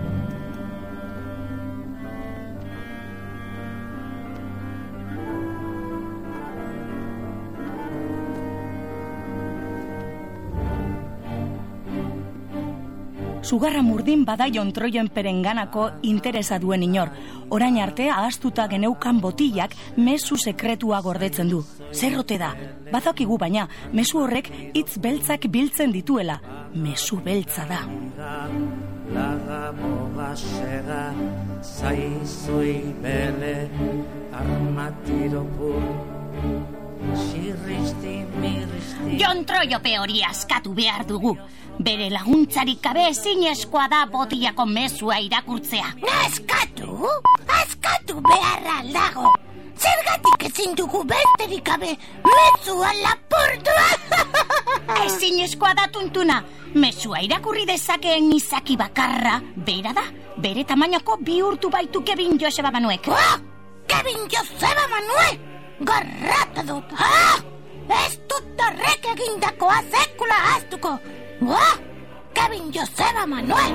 Zugarramurdin bada Jon Troioperenganako interesa duen inor. Orain arte ahaztuta geneukan botilak mezu sekretua gordetzen du. Zerrote da, bazakigu baina, mezu horrek hitz beltzak biltzen dituela. Mezu beltza da. Laga moga sega, zaizui bele, armatiropur, zirristi mirristi. Jon Troiope hori askatu behar dugu. Bere laguntzarik gabe ezinezkoa da botilako mezua irakurtzea. Askatu? Askatu beharra dago. Zergatik ezin dugu besterik gabe mezua lapurtu? Ezinezkoa da tuntuna. Mezua irakurri dezakeen izaki bakarra, bera da, bere tamainako bihurtu baitu Kevin Joseba Manuek. Oh, Kevin Joseba Manue! Garrata dut! Ah! Ez dut horrek egindakoa sekula ahaztuko! Oh, Kevin Joseba Manue!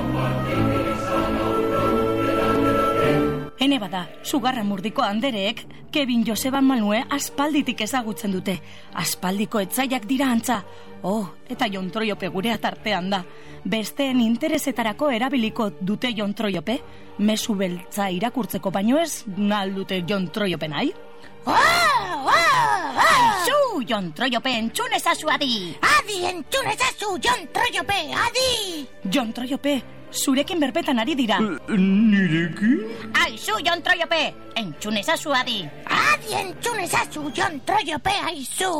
Hene bada, Zugarramurdiko Andereek Kevin Joseba Manue aspalditik ezagutzen dute. Aspaldiko etzaiak dira antza. Oh, eta Jon Troiope gurea tartean da. Besteen interesetarako erabiliko dute Jon Troiope, mezu beltza irakurtzeko baino ez, naldute Jon Troiope nahi? Oh, oh, oh. Aizu, Jon Troiope, entzun ezazu adi! Adi, entzun ezazu, Jon Troiope, adi! Jon Troiope, zurekin berbetan ari dira. Nirekin? Aizu, Jon Troiope, entzun ezazu adi! Adi, entzun ezazu, Jon Troiope, aizu!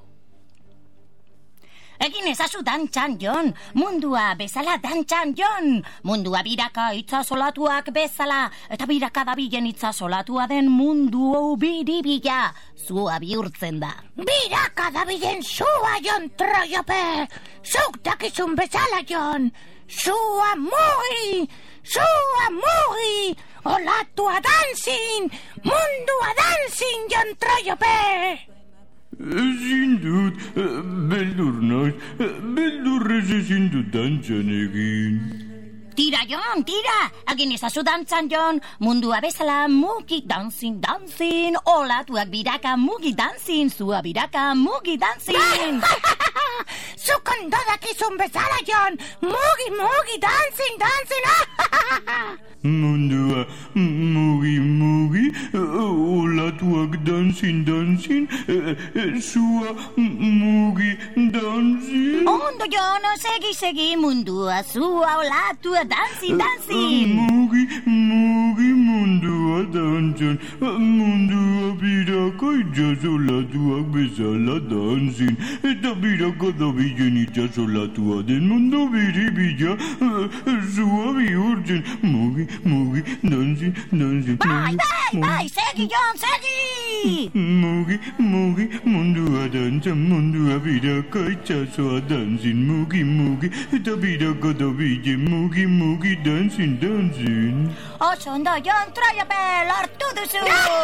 Egin ezazu dantzan, Jon. Mundua bezala dantzan, Jon. Mundua biraka itzasolatuak bezala. Eta biraka dabilen itzasolatua den mundu hau biribila. Zua bihurtzen da. Biraka dabilen zua, Jon Troiope. Zuk dakizun bezala, Jon. Zua mugi. Zua mugi. Olatua danzin. Mundua danzin, Jon Troiope. Ezin dut, beldur naiz, beldurrez ezin dut dantzan egin. Tira, Jon, tira! Egin ezazu dantzan, Jon. Mundua bezala mugi danzin, danzin. Olatuak biraka mugi danzin. Zua biraka mugi danzin. Zuk ondo dakizun bezala, Jon. Mugi, mugi, danzin, danzin. Mundua mugi, mugi. Olatuak danzin, danzin. Zua mugi, danzin. Ondo, Jon, segi, segi. Mundua, zua, olatua, danzin, danzin. Mugi, mugi, mundua. mundua dantzan, mundua biraka itxasolatuak bezala dantzin, eta biraka dabilen itxasolatua den mundu biribila, zua bihurtzen, mugi, mugi, dantzin, dantzin. Bai, bai, bai, segi, Jon, segi! Mugi, mugi, mundua dantzan, mundua biraka itxasoa dantzin, mugi, mugi, eta biraka dabilen, mugi, mugi, dantzin, dantzin. Oso ondo, Jon Troiope, lortu duzu!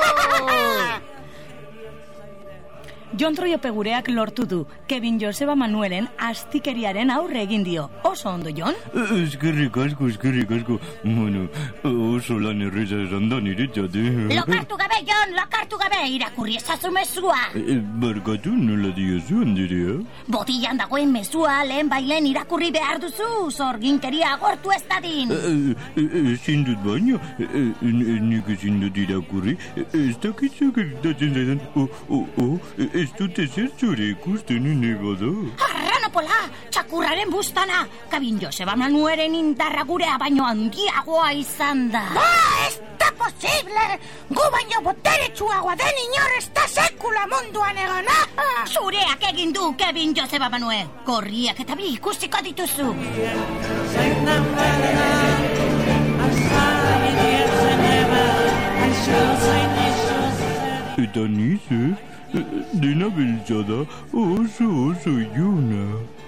Jon Troiope gureak lortu du. Kevin Joseba Manuelen astikeriaren aurre egin dio. Oso ondo, Jon? Eskerrik asko, eskerrik asko. Bueno, oso lan erreza esan da niretzat, eh? Lokartu gabe, Jon, lokartu gabe, irakurri ezazu mezua. E, barkatu, nola diozu, Anderea? Botilan dagoen mezua lehen bailen irakurri behar duzu, zorginkeria agortu ez dadin. Ezin dut baina, nik ezin dut irakurri, ez dakitzak ertatzen zaidan, oh, oh, oh, ez dut ezer zure ikusten ene bada. Arranopola, txakurraren bustana, Kevin Joseba Manuelen indarra gurea baino handiagoa izan da. Ba, ez da posible! Gu baino boteretsuagoa den inor ez da sekula munduan egon, ah! Zureak egin du, Kevin Joseba Manuel. Gorriak eta bi ikusiko dituzu. Eta niz, eh? Dena beltza da, oso oso iluna.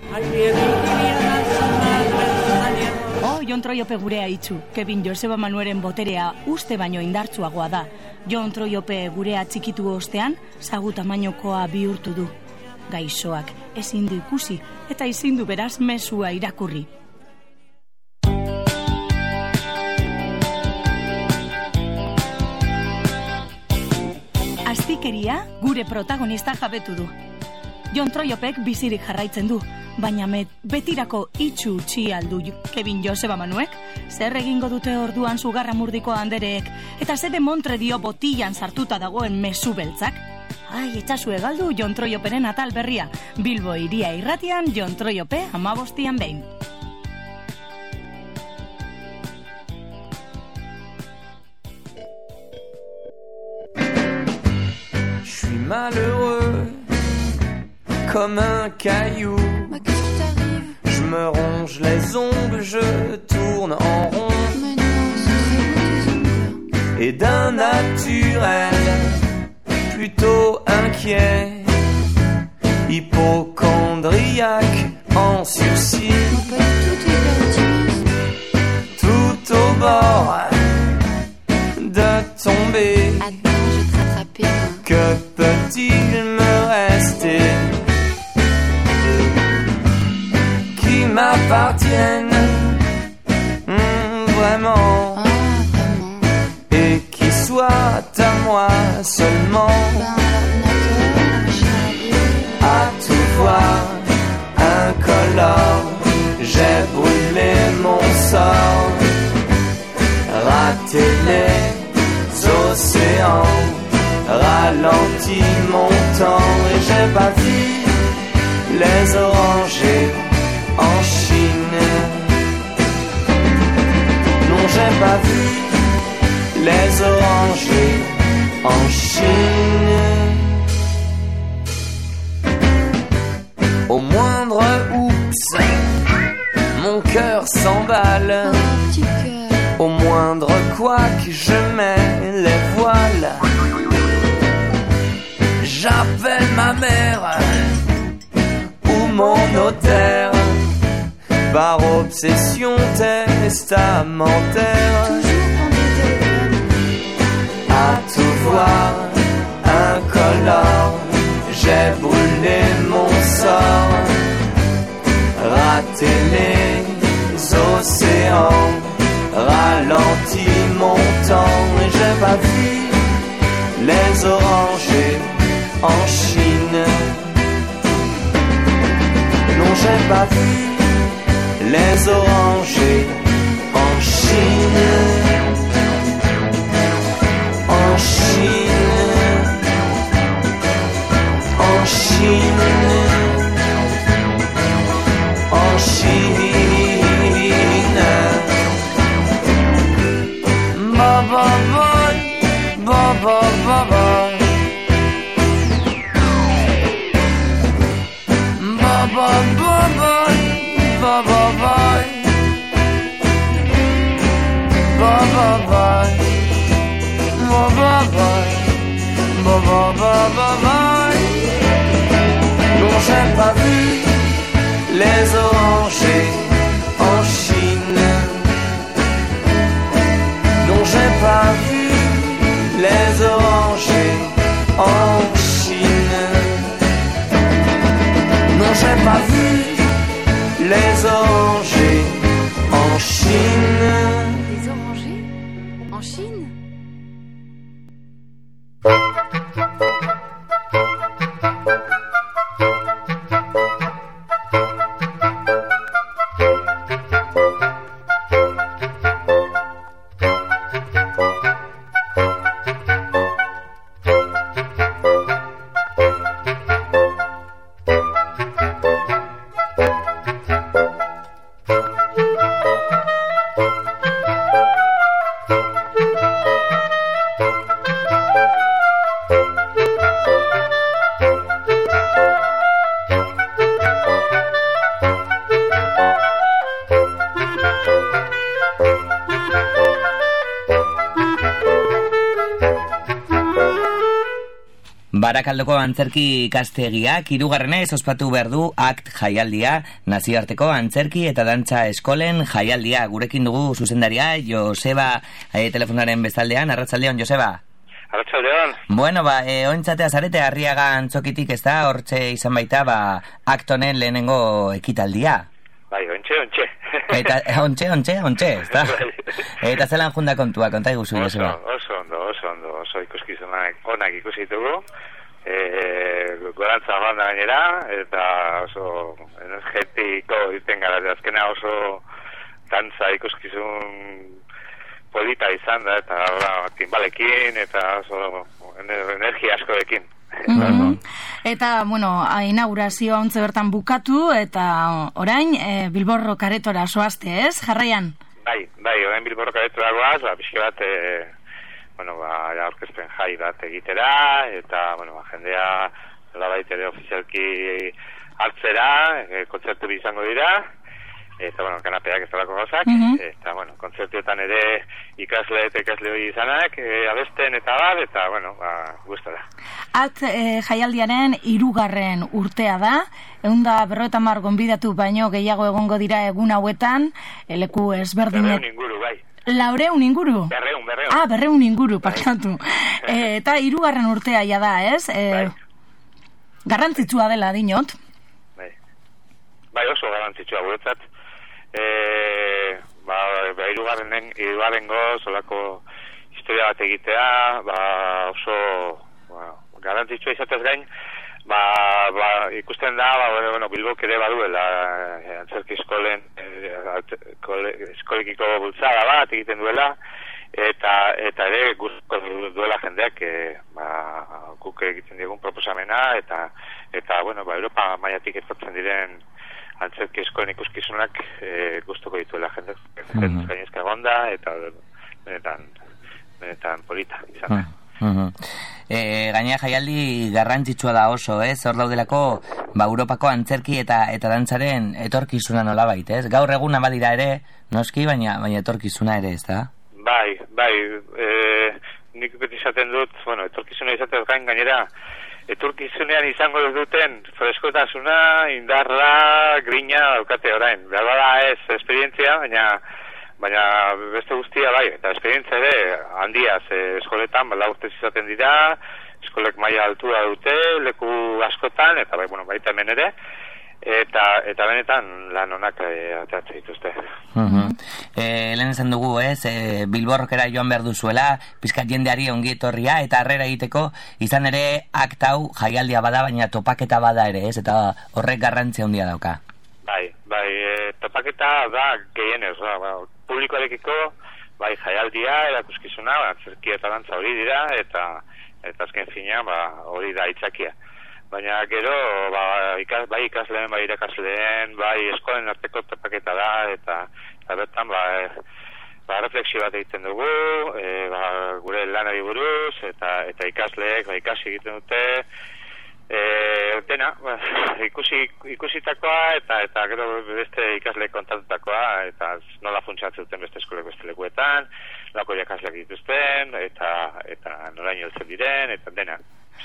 Oh, Jon Troiope gurea itxu. Kevin Joseba Manuelen boterea uste baino indartsuagoa da. Jon Troiope gurea txikitu ostean, sagu tamainokoa bihurtu du. Gaixoak ezin du ikusi eta ezin du beraz mezua irakurri. Astikeria gure protagonista jabetu du. Jon Troiopek bizirik jarraitzen du, baina met betirako itxu utzi aldu Kevin Joseba Manuek, zer egingo dute orduan Zugarramurdiko andereek, eta zede montre dio botilan sartuta dagoen mezu beltzak. Ai, etxasue galdu Jon Troioperen atal berria, Bilbo iria irratian Jon Troiope amabostian behin. Malheureux comme un caillou. Mais qu'est-ce qui t'arrive? Je me ronge les ongles, je tourne en rond. Mais non, c'est très beau tes ongles. Et d'un naturel plutôt inquiet, hypocondriaque en sursis. Non, pas du tout, tu es hyper optimiste. Tout au bord de tomber. Attends, je vais te rattraper, moi. Que peut-il me rester qui m'appartienne mmh, vraiment, Ah, vraiment. et qui soit à moi seulement, Ben, l'ordinateur, la machine à laver. à tout voir incolore. J'ai brûlé mon sort, raté les océans, ralenti mon temps, et j'ai pas vu les orangers en Chine. Non, j'ai pas vu les orangers en Chine. Au moindre oups, mon cœur s'emballe. Oh, petit cœur. Au moindre couac, je mets les voiles. J'appelle ma mère ou mon notaire par obsession testamentaire. Toujours prendre le téléphone. À tout voir incolore, j'ai brûlé mon sort, raté les océans, ralenti mon temps, et j'ai pas vu les orangers en Chine. Non, j'ai pas vu les orangers en Chine. En Chine. En Chine. En Chine. Ba ba ba. ba ba bai, ba ba bai, ba ba bai, ba ba bai, ba ba ba ba bai. Non, j'ai pas vu les orangers en Chine. Non, j'ai pas vu les orangers en Chine. Non, j'ai pas vu les orangers en Chine. Les orangers en Chine? Barakaldoko antzerki ikastegiak hirugarrenez ospatu behar du akt jaialdia, nazioarteko antzerki eta dantza eskolen jaialdia. Gurekin dugu zuzendaria Joseba e, telefonaren bestaldean. Arratsaldeon, Joseba. Arratsaldeon. Bueno, ba, e, ointzatea zarete Arriaga antzokitik, ez da, hortxe izan baita, ba, aktonen lehenengo ekitaldia. Bai, ontxe, ontxe. Eta, ontxe, ontxe, ontxe, ez da. Eta zelan junda kontua, konta iguzu, Joseba. Oso ondo, oso ondo, oso ikuskizunak onak ikusi ditugu. E, gorantza banda gainera, eta oso energetiko iten gara, azkena oso dantza ikuskizun polita izan da, eta ba, timbalekin, eta oso energia askoekin. Mm-hmm. Eta, bueno, inaugurazioa ontze bertan bukatu, eta orain e, Bilborro karetora soazte, ez? Jarraian? Bai, bai, orain Bilborro karetora goaz, ba, pixke bat... E, bueno, ba, ja, orkespen jai bat egitera, eta, bueno, ba, jendea nolabait ere ofizialki hartzera, e, kontzertu izango dira, eta, bueno, kanapeak ez dalako gauzak, mm-hmm. eta, bueno, kontzertuetan ere ikasle eta ikasle hori izanak, e, abesten eta bar, eta, bueno, ba, guztara. Akt e, jaialdiaren hirugarren urtea da, eunda berroetan mar gonbidatu baino gehiago egongo dira egun hauetan, eleku ezberdinet... Berreun inguru, bai. Laureun inguru? Berreun, berreun. Ah, berreun inguru, parkatu. E, eta hirugarren urtea ja da, ez? E, bai. Garrantzitsua dela, dinot. Bai. Bai, oso garrantzitsua guretzat. E, ba, ba, hirugarrenen, hirugarrengo solako historia bat egitea, ba, oso ba, garrantzitsua izatez gain, ba, ba, ikusten da, ba, bueno, Bilbok ere baduela antzerki eskolen eskolekiko bultzada bat egiten duela, eta eta ere guztuko duela jendeak e, ba, guk egiten digun proposamena, eta eta bueno, ba, Europa mailatik etortzen diren antzerki eskolen ikuskizunak e, guztuko dituela jendeak, mm-hmm. gainezka egonda, eta benetan, benetan polita izan da. Uh-huh. E, gainera jaialdi garrantzitsua da oso, ez? Hor daudelako, ba, Europako antzerki eta eta dantzaren etorkizuna nolabait, ez? Gaur eguna badira ere, noski, baina baina etorkizuna ere, ez da? Bai, bai, e, nik beti izaten dut, bueno, etorkizuna izatez gain gainera, etorkizunean izango duten freskotasuna, indarra, grina daukate orain. Behar bada ez, esperientzia, baina baina beste guztia bai, eta esperientzia ere handiaz, e, eskoletan, bala urtez izaten dira, eskolek maila altua dute, leku askotan, eta bai, bueno, baita hemen ere, eta eta benetan lan honak e, ateatzen dituzte. Uh-huh. E, lehen esan dugu, ez, e, Bilborrokera joan behar duzuela, pizkat jendeari ongi etorria, eta harrera egiteko, izan ere aktau jaialdia bada, baina topaketa bada ere, ez, eta horrek garrantzia handia dauka. Bai, bai, e, topaketa da gehienez, ba, ba, publikoarekiko, bai, jaialdia, erakuskizuna, antzerki eta dantza hori dira, eta eta azken fina, ba, hori da itzakia. Baina gero, ba, ikas, bai ikasleen, bai irakasleen, bai eskolen arteko topaketa da, eta, eta bertan, ba, e, ba, refleksio bat egiten dugu, e, ba, gure lanari buruz, eta eta ikasleek, ba, ikasi egiten dute, E, dena, ba, ikusi, ikusitakoa eta eta gero beste ikasle kontatutakoa eta nola funtsatzen duten beste eskolek beste lekuetan, lako irakasleak dituzten eta eta noraino heltzen diren eta dena.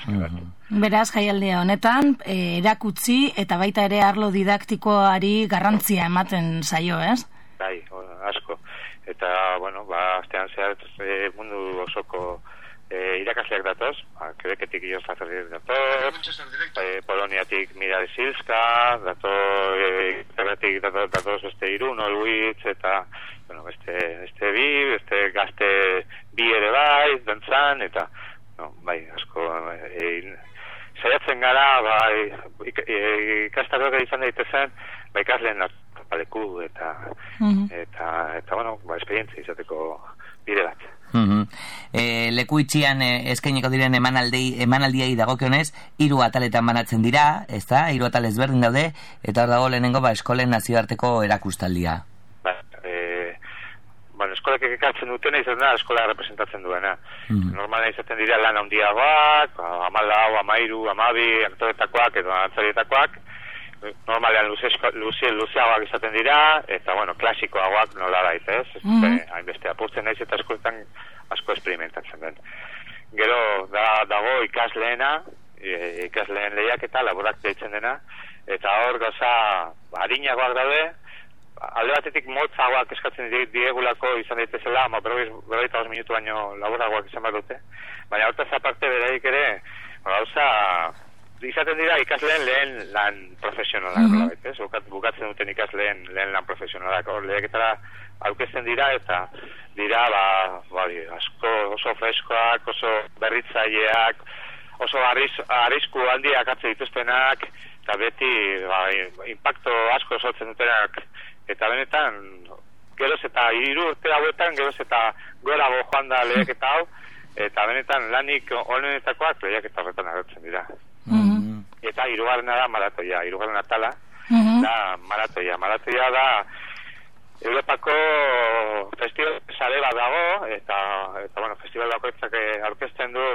Beraz, jaialdia honetan, e, erakutsi eta baita ere arlo didaktikoari garrantzia ematen zaio, ez? Bai, asko. Eta, bueno, ba, astean zehar e, mundu osoko e, irakasleak datoz, ba, Quebeketik Iosazerrik datoz, e, Poloniatik Mirari Silska, dator, e, Quebeketik datoz, datoz beste Irun, Olwitz, eta, bueno, beste, beste bi, beste gazte bi ere bai, dantzan, eta, no, bai, asko, e, saiatzen gara, bai, ik, e, ikastaroak izan daitezen, bai, ikasleen apaleku, eta, mm-hmm. eta, eta, bueno, ba, esperientzia izateko bide bat. Mm-hmm. E, leku itxian e, eskainiko diren emanaldi, emanaldiei dagokionez, hiru ataletan banatzen dira, ezta? Hiru atal ezberdin daude, eta hor dago lehenengo ba, eskolen nazioarteko erakustaldia. Ba, e, bueno, eskolek ekartzen dutena izan da, eskola representatzen duena. Mm-hmm. Normalen izaten dira lan handiagoak, amalau, amairu, amabi, aktoretakoak edo antzarietakoak, normalean luze, luze, luzeagoak izaten dira, eta, bueno, klasikoagoak nola baita, ez? Mm-hmm. Hainbeste apurtzen naiz eta eskuetan asko experimentatzen den. Gero, da, dago ikasleena, e, ikasleen lehiak eta laborak deitzen dena, eta hor gauza harinagoak daude, alde batetik motzagoak eskatzen diegulako izan daitezela, ama berrogeita bost minutu baino laboragoak izan behar dute, baina hortaz aparte beraik ere, gauza izaten dira ikasleen lehen lan profesionalak, mm-hmm. ez? Bukatzen duten ikasleen lehen lan profesionalak, hor lehiaketara aukesten dira, eta dira, ba, ba, asko oso freskoak, oso berritzaileak, oso arris, arrisku handiak hartzen dituztenak, eta beti, ba, impacto asko sortzen dutenak, eta benetan, geroz eta hiru urte hauetan, geroz eta gora bo joan da lehiaketa hau, eta benetan lanik honenetakoak lehiaketa horretan agertzen dira. Mm-hmm. Eta hirugarrena da maratoia, hirugarren atala, mm-hmm. da maratoia. Maratoia da Europako festival sare bat dago, eta, eta bueno, festival bakoitzak aurkezten du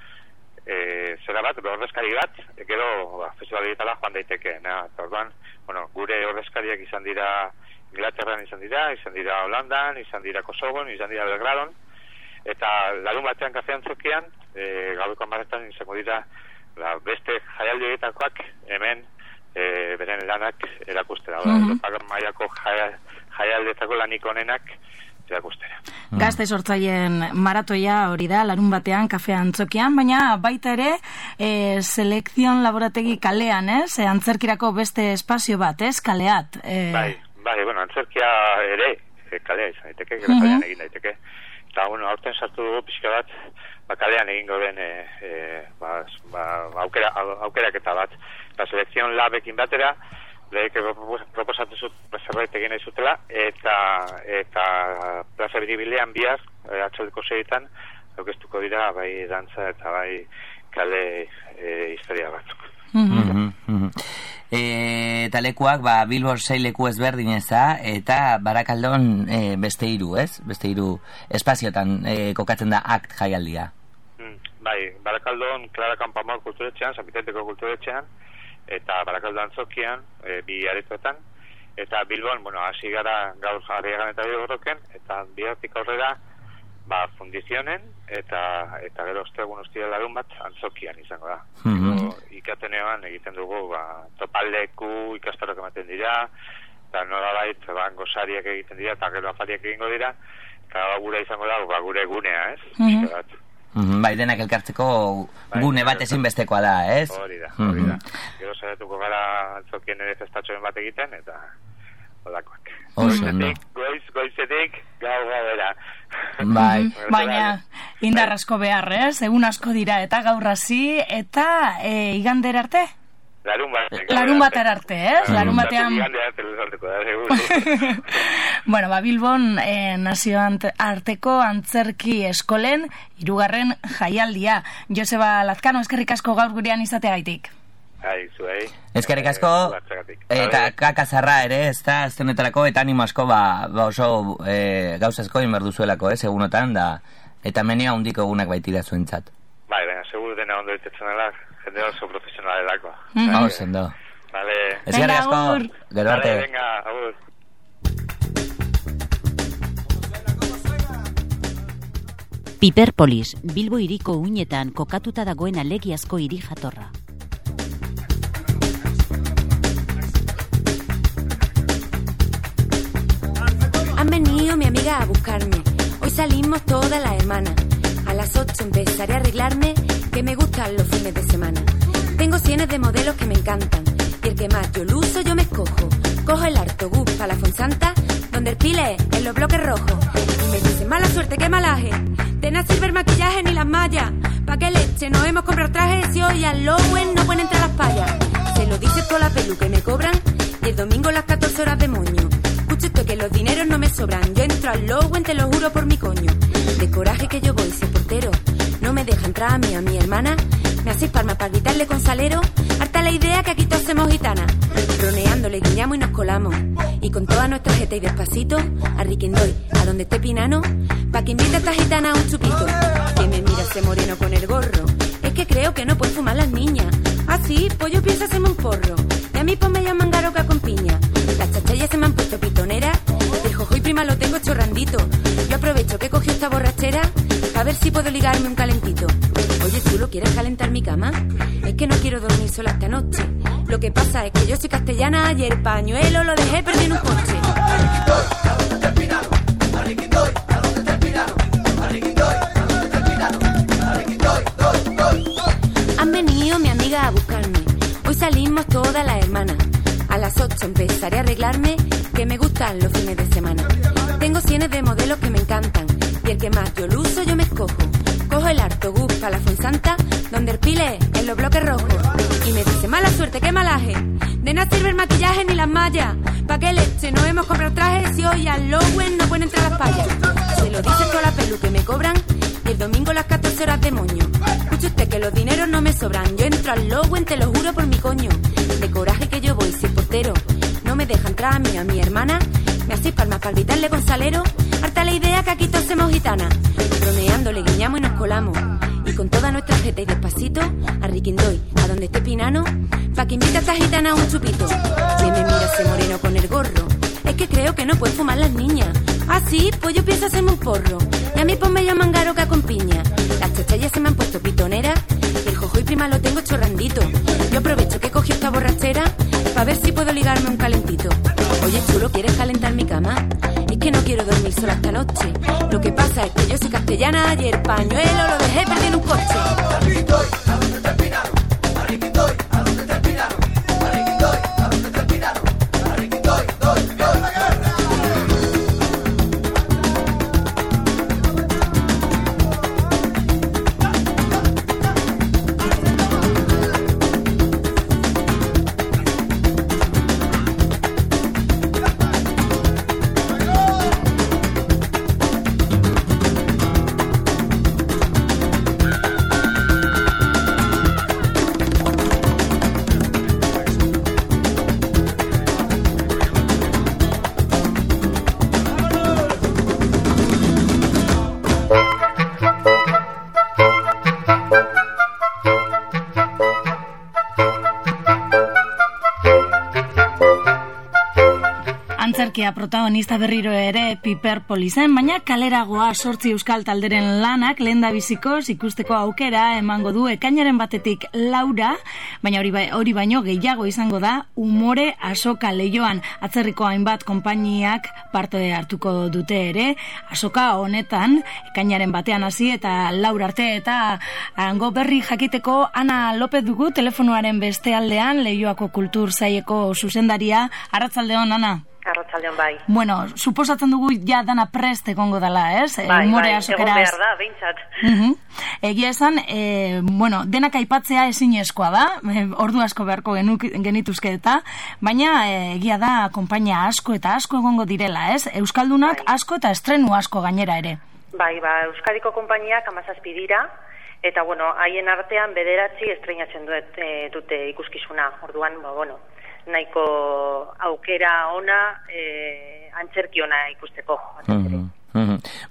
e, zera bat, ordezkari bat, gero ba, festival dietala joan daiteke, na, eta orduan, bueno, gure ordezkariak izan dira Inglaterran izan dira, izan dira Holandan, izan dira Kosovon, izan dira Belgradon, eta larun batean kafean zokian, e, gaueko amaretan izango dira la, beste jaialdi horietakoak hemen e, beren lanak erakustera. Mm-hmm. Europak mailako jaialdietako lanik onenak erakustera. Mm. Gazte sortzaileen maratoia hori da, larun batean kafea antzokian, baina baita ere e, selekzion laborategi kalean, ez? E, antzerkirako beste espazio bat, ez? Kaleat. E... Bai, bai, bueno, antzerkia ere e, kalea izan daiteke, mm-hmm. kalean egin daiteke. Eta, bueno, aurten sartu dugu pixka bat, ba, kalean egingo den e, e, ba, ba, aukera, aukeraketa bat. Eta selekzion labekin batera, lehek proposatu zut zerbait egin nahi zutela, eta, eta plaza biribilean bihar, e, atxaldeko seietan, aukestuko dira, bai dantza eta bai kale e, historia batzuk. Mm-hmm. Mm-hmm. E, talekuak, ba, Bilbor sei leku ezberdin eza, eta Barakaldon e, beste hiru, ez? Beste hiru espaziotan e, kokatzen da akt jaialdia. Mm, bai, Barakaldon, Clara Campoamor kulturetxean, San Vicenteko kulturetxean, eta Barakaldon Antzokian, e, bi aretoetan, eta Bilbon, bueno, hasi gara gaur jarriagan eta Bilborroken, eta bihartik aurrera, ba, fundizionen, eta eta gero ostegun ostia larun bat Antzokian izango da. Mm-hmm. Ikatenean egiten dugu, ba, topaldeku ikastarok ematen dira, eta nolabait, ba, gozariak egiten dira, eta gero afariak egingo dira, eta gure izango da, ba, gure gunea, ez? Mm-hmm. Mm-hmm. Bai, denak elkartzeko gune bai, bat ezinbestekoa da, ez? Hori da, hori da. Mm-hmm. Gero zaiatuko gara Antzokien ere festatxoen bat egiten, eta olakoak. Goizetik, goiz, goizetik, gau gaudera. Bai. Baina, indar asko behar, ez? Egun asko dira, eta gaur hasi, eta e, igander arte? Larun bat. Larun bat arte, ez? Larun batean... Igander arte luzarteko da, segur. Bueno, ba, Bilbon eh, nazio arteko antzerki eskolen hirugarren jaialdia. Joseba Lazkano, eskerrik asko gaur gurean izateagaitik. Ai, zuei. Eskerrik asko, eta kakazarra ere, ez da, aztenetarako, eta animo asko, ba, ba oso e, gauzazko inberdu zuelako, ez, egunotan, da, eta menea hundiko egunak baitira zuentzat. Bai, baina, segur dena ondo ditetzen dela, jende oso profesionalelako. Hau, sendo. Vale. Eskerrik asko, gero arte. Vale, venga, agur. Piperpolis, Bilbo hiriko uinetan kokatuta dagoen alegiazko hiri jatorra. Han venido mi amiga a buscarme. Hoy salimos todas las hermanas. A las ocho empezaré a arreglarme, que me gustan los fines de semana. Tengo cienes de modelos que me encantan, y el que más yo lo uso yo me escojo. Cojo el Artobús para la Fonsanta, donde el pile en los bloques rojos. Y me dicen, mala suerte, qué malaje. De nada sirve el maquillaje ni las mallas. Pa' qué leche, no hemos comprado trajes y hoy al Lowen no pueden entrar las payas. Se lo dice toda la pelu que me cobran, y el domingo las catorce horas de moño. Escucha esto que los dineros no me sobran. Yo entro al Lowen, te lo juro por mi coño. De coraje que yo voy, ese portero no me deja entrar a mí, a mi hermana. Me hacéis palmas para gritarle con salero. Harta la idea que aquí todos somos gitanas. Roneando le guiñamos y nos colamos. Y con toda nuestra jeta y despacito a Riquendoy, a donde esté Pinano, pa' que invite a esta gitana a un chupito. Que me mira ese moreno con el gorro. Es que creo que no pueden fumar las niñas. Ah, sí, pues yo pienso hacerme un porro. Y a mí pues me llaman garoca con piña. Las chachayas se me han puesto pitoneras. El jojo y prima lo tengo chorrandito. Yo aprovecho que cogió esta borrachera a ver si puedo ligarme un calentito. Oye, ¿tú quieres calentar mi cama? Es que no quiero dormir sola esta noche. Lo que pasa es que yo soy castellana y el pañuelo lo dejé perdido en un coche. Han venido mi amiga a buscarme. Hoy salimos todas las hermanas. A las ocho empezaré a arreglarme, que me gustan los fines de semana. Tengo cienes de modelos que me encantan, y el que más yo lo uso yo me escojo. Cojo el Artobús para la Fonsanta, donde el pile en los bloques rojos. Y me dice, mala suerte, qué malaje. De nada sirve el maquillaje ni las mallas. Pa' qué leche, no hemos comprado trajes y hoy al Lowen no pueden entrar las payas. Se lo dice toda la pelu que me cobran, y el domingo las catorce horas de moño. Escuche usted que los dineros no me sobran. Yo entro al Lowen, te lo juro por mi coño. De coraje que yo voy, si el portero no me deja entrar a mí, a mi hermana. Me hacéis palmas para gritarle con salero. Harta la idea que aquí todos somos gitanas. Bromeando le guiñamos y nos colamos. Y con toda nuestra jeta y despacito a Riquendoy, a donde esté Pinano, pa' que invite a esta gitana a un chupito. Que me mira ese moreno con el gorro. Es que creo que no pueden fumar las niñas. Ah, sí, pues yo pienso hacerme un porro. Y a mí pues me llaman garoca con piña. Las chachayas se me han puesto pitoneras. Y el jojo y prima lo tengo chorrandito. Yo aprovecho que cogió esta borrachera pa' ver si puedo ligarme un calentito. Oye, chulo, ¿quieres calentar mi cama? Es que no quiero dormir sola esta noche. Lo que pasa es que yo soy castellana y el pañuelo lo dejé perdido en un coche. Antzerkia protagonista berriro ere Piperpolisen, baina kaleragoa sortzi euskal talderen lanak lehendabizikoz ikusteko aukera emango du ekainaren batetik laura, baina hori, ba, hori baino gehiago izango da Umore Azoka Leioan. Atzerriko hainbat konpainiak parte hartuko dute ere azoka honetan, ekainaren batean hasi eta laura arte, eta hango berri jakiteko Ana López dugu telefonoaren beste aldean, Leioako Kultur Saileko zuzendaria. Arratsaldeon, Ana. Arratsaldeon, bai. Bueno, suposatzen dugu ja dana prest egongo dela, ez? Bai, Umore bai, azokeraz. egon behar da, behintzat. Uh-huh. Egia esan, e, bueno, denak aipatzea ezinezkoa da, e, ordu asko beharko genuk, genituzke eta, baina e, egia da konpainia asko eta asko egongo direla, ez? Euskaldunak bai. Asko eta estrenu asko gainera ere. Bai, ba, Euskadiko konpainiak hamazazpi dira, eta, bueno, haien artean bederatzi estreinatzen dut, e, dute ikuskizuna, orduan, ba, bueno, nahiko aukera ona, e, antzerki ona ikusteko. Uh-huh, uh-huh.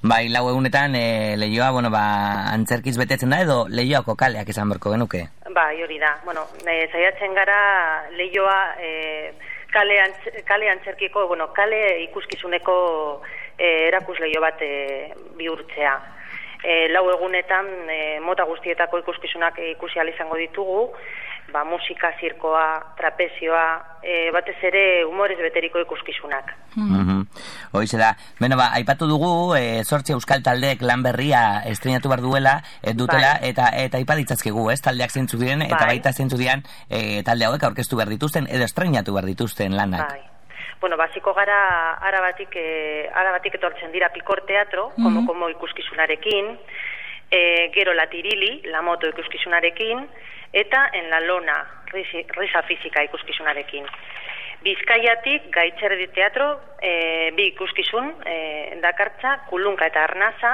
Bai, lau egunetan e, Leioa, bueno, ba, antzerkiz betetzen da edo Leioako kaleak izan berko genuke? Bai, hori da. Bueno, e, saiatzen gara Leioa e, kale, antz, kale antzerkiko, bueno, kale ikuskizuneko e, erakusleio bat e, bihurtzea. E, lau egunetan e, mota guztietako ikuskizunak ikusi ahal izango ditugu, ba, musika, zirkoa, trapezioa, e, batez ere humorez beteriko ikuskizunak. Mm-hmm. Hoize da. Beno, ba, aipatu dugu, e, zortzi euskal taldeek lan berria estrenatu behar duela, e, dutela, bai. eta eta aipaditzazkegu, ez, taldeak zeintzu diren, bai. eta baita zeintzu diren e, talde hauek aurkeztu behar dituzten, edo estrenatu behar dituzten lanak. Bai. Bueno, basiko gara arabatik, e, arabatik etortzen dira Pikor Teatro, mm-hmm. como, como ikuskizunarekin, e, gero La Tirili, La Moto ikuskizunarekin, eta En la Lona, risa fisika ikuskizunarekin. Bizkaiatik Gaitxerdi Teatro, e, bi ikuskizun, e, dakartza, Kulunka eta Arnasa,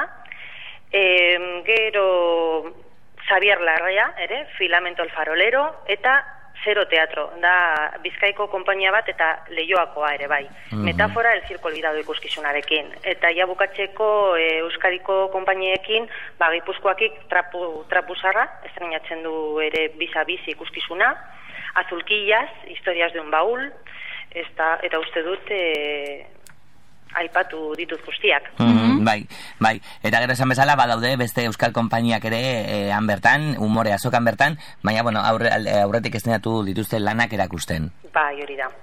e, gero Xavier Larrea, ere, Filamento el Farolero, eta Zero Teatro, da Bizkaiko konpainia bat eta Leioakoa ere bai. Mm-hmm. Metafora el Circo Olvidado ikuskizunarekin. Eta ja bukatzeko e, Euskadiko konpainiekin, ba, Gipuzkoakik trapu, trapuzarra, estrenatzen du ere biza-biz ikuskizuna, Azulquillas, Historias de un baúl, eta, eta uste dut e, aipatu ditut guztiak. Mm-hmm. Bai, bai. Eta gero esan bezala, badaude beste euskal konpainiak ere e, han bertan, umore azokan bertan, baina, bueno, aurre, aurretik estrenatu dituzten lanak erakusten. Bai, hori da.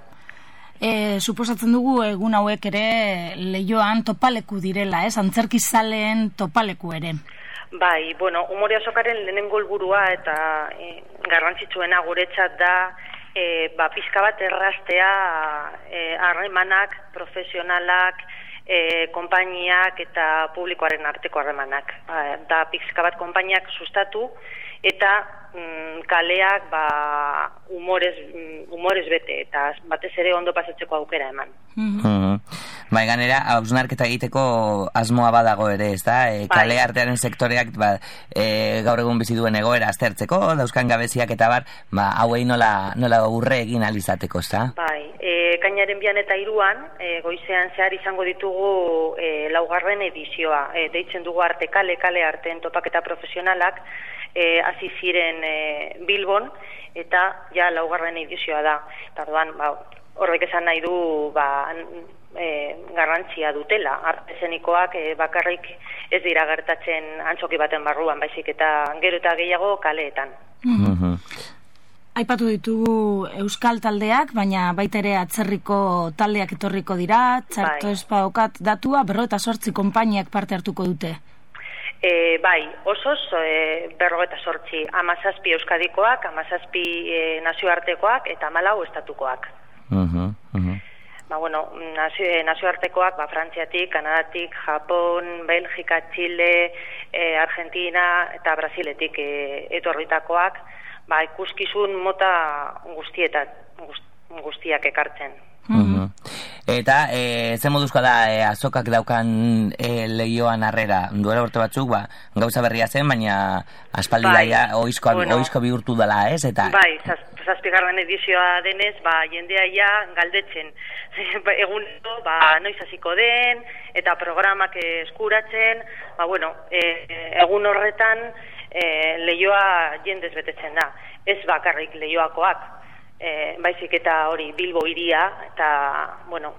E, suposatzen dugu egun hauek ere Leioan topaleku direla, ez? Antzerkizaleen topaleku ere. Bai, bueno, umore azokaren lehenengo helburua eta e, garrantzitsuena guretzat da E, ba, pizka bat erraztea harremanak, e, profesionalak, e, konpainiak eta publikoaren arteko harremanak. Ba, da pizka bat konpainiak sustatu eta mm, kaleak ba, humorez, humorez bete eta batez ere ondo pasatzeko aukera eman. Mm-hmm. Bai, ganera, hausnarketa egiteko asmoa badago ere, ez da? E, kale bai. Artearen sektoreak ba, e, gaur egun bizi duen egoera aztertzeko, dauzkan gabeziak eta bar, ba, hauei nola, nola urre egin alizateko, ez da? Bai, e, kainaren bian eta iruan, e, goizean zehar izango ditugu e, laugarren edizioa. E, deitzen dugu arte kale, kale arteen topaketa profesionalak, e, hasi ziren e, Bilbon, eta ja laugarren edizioa da. Tarduan, ba, horrek esan nahi du, ba, E, garrantzia dutela. Arte eszenikoak e, bakarrik ez dira gertatzen antzoki baten barruan, baizik eta gero eta gehiago kaleetan. Mm-hmm. Aipatu ditugu euskal taldeak, baina baita ere atzerriko taldeak etorriko dira, txarto bai. Espaokat datua, berrogeita sortzi konpainiak parte hartuko dute. E, bai, osoz e, berrogeita sortzi, amazazpi euskadikoak, amazazpi e, nazioartekoak eta hamalau estatukoak. Uh-huh, uh-huh. Ba, bueno, nazio, nazioartekoak, ba, Frantziatik, Kanadatik, Japon, Belgika, Chile, e, Argentina eta Brasiletik e, etorritakoak, ba, ikuskizun mota guztietat, guztiak ekartzen. Mm-hmm. Eta e, ze moduzkoa da e, azokak daukan e, Leioan harrera, duela urte batzuk ba, gauza berria zen, baina aspaldi bai. daia oizko, bueno, oizko bihurtu dela, ez? Eta... Bai, zaz, zazpigarren edizioa denez, ba, jendea ja galdetzen egun ba, noiz hasiko den eta programak eskuratzen, ba, bueno, e, egun horretan e, Leioa jendez betetzen da, ez bakarrik Leioakoak. E, baizik eta hori Bilbo hiria eta bueno,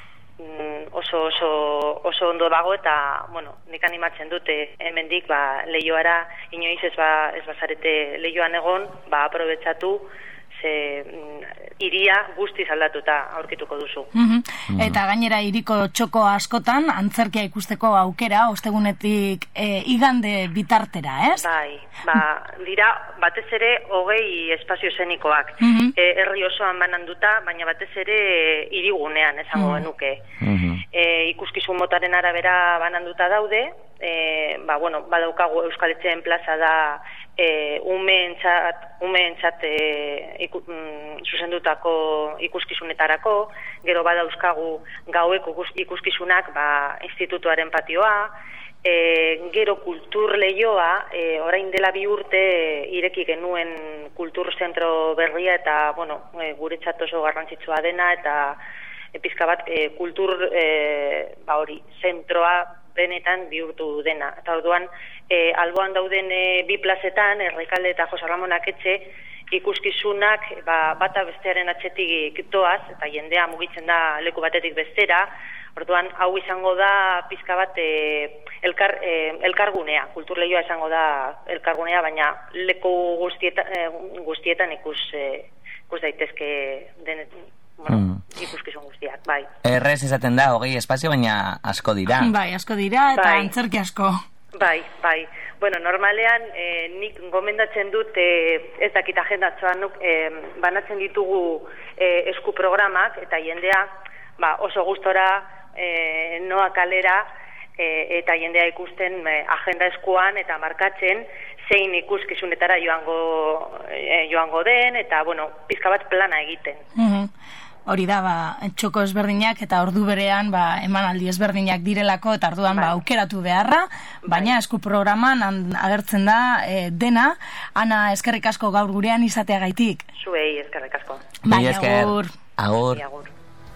oso, oso, oso ondo dago eta bueno, nik animatzen dute hemendik ba, Leioara inoiz ez, ba, ez bazarete Leioan egon, ba, aprobetsatu ze hiria guztiz aldatuta aurkituko duzu. Mm-hmm. Mm-hmm. Eta gainera hiriko txoko askotan antzerkia ikusteko aukera ostegunetik e, igande bitartera, ez? Bai, ba, dira batez ere hogei espazio eszenikoak. Mm-hmm. E, herri osoan bananduta, baina batez ere hirigunean esango Mm-hmm. genuke. Mm-hmm. E, ikuskizun motaren arabera bananduta daude, e, ba, bueno, badaukagu Euskaletzen plaza da e, umeentzat, umeentzat e, iku, mm, zuzendutako ikuskizunetarako, gero badauzkagu gaueko ikuskizunak ba, institutuaren patioa, e, gero kultur Leioa, e, orain dela bi urte e, ireki genuen kultur zentro berria eta bueno, e, guretzat oso garrantzitsua dena eta epizka bat e, kultur e, ba hori, zentroa benetan bihurtu dena. Eta orduan, e, alboan dauden e, bi plazetan, Errekalde eta Jose Ramon Aketxe, ikuskizunak ba, bata bestearen atzetik doaz, eta jendea mugitzen da leku batetik bestera. Orduan, hau izango da pizka bat e, elkar, e, elkargunea, kulturleioa izango da elkargunea, baina leku guztietan, e, guztietan ikus, e, ikus daitezke denet, bueno, mm. ikuskizun guztiak, bai. Errez esaten da, hogei espazio, baina asko dira. Bai, asko dira, eta bai. Antzerki asko. Bai, bai. Bueno, normalean, e, nik gomendatzen dut, e, ez dakit agendatzoan, e, banatzen ditugu e, esku programak, eta jendea, ba, oso gustora, E, noa kalera e, eta jendea ikusten e, agenda eskuan eta markatzen zein ikuskizunetara joango, e, joango den eta, bueno, pizka bat plana egiten. Mm-hmm. Hori da, ba, txoko ezberdinak eta ordu berean ba, emanaldi ezberdinak direlako eta orduan bai. Ba, aukeratu beharra, baina bai. Esku programan agertzen da e, dena. Ana, eskerrik asko gaur gurean izateagaitik. Zuei, eskerrik asko. Bai, agur. Agur. Bai, agur.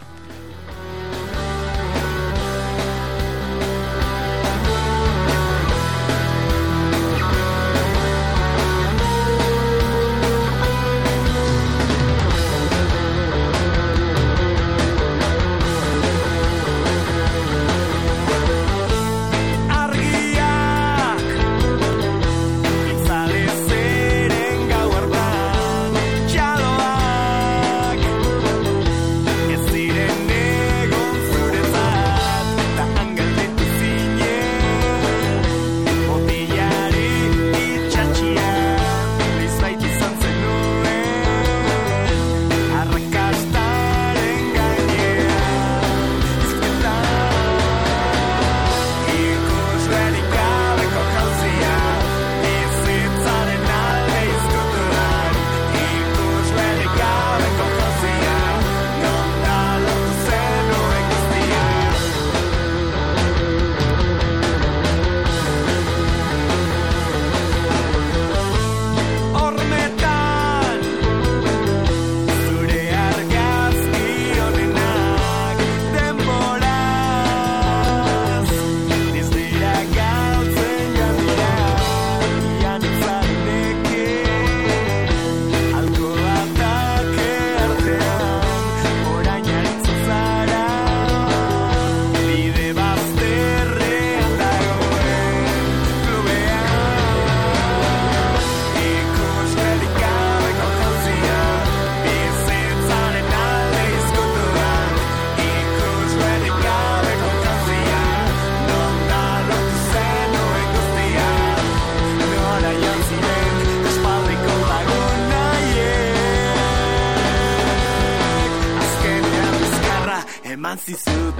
eman zizut.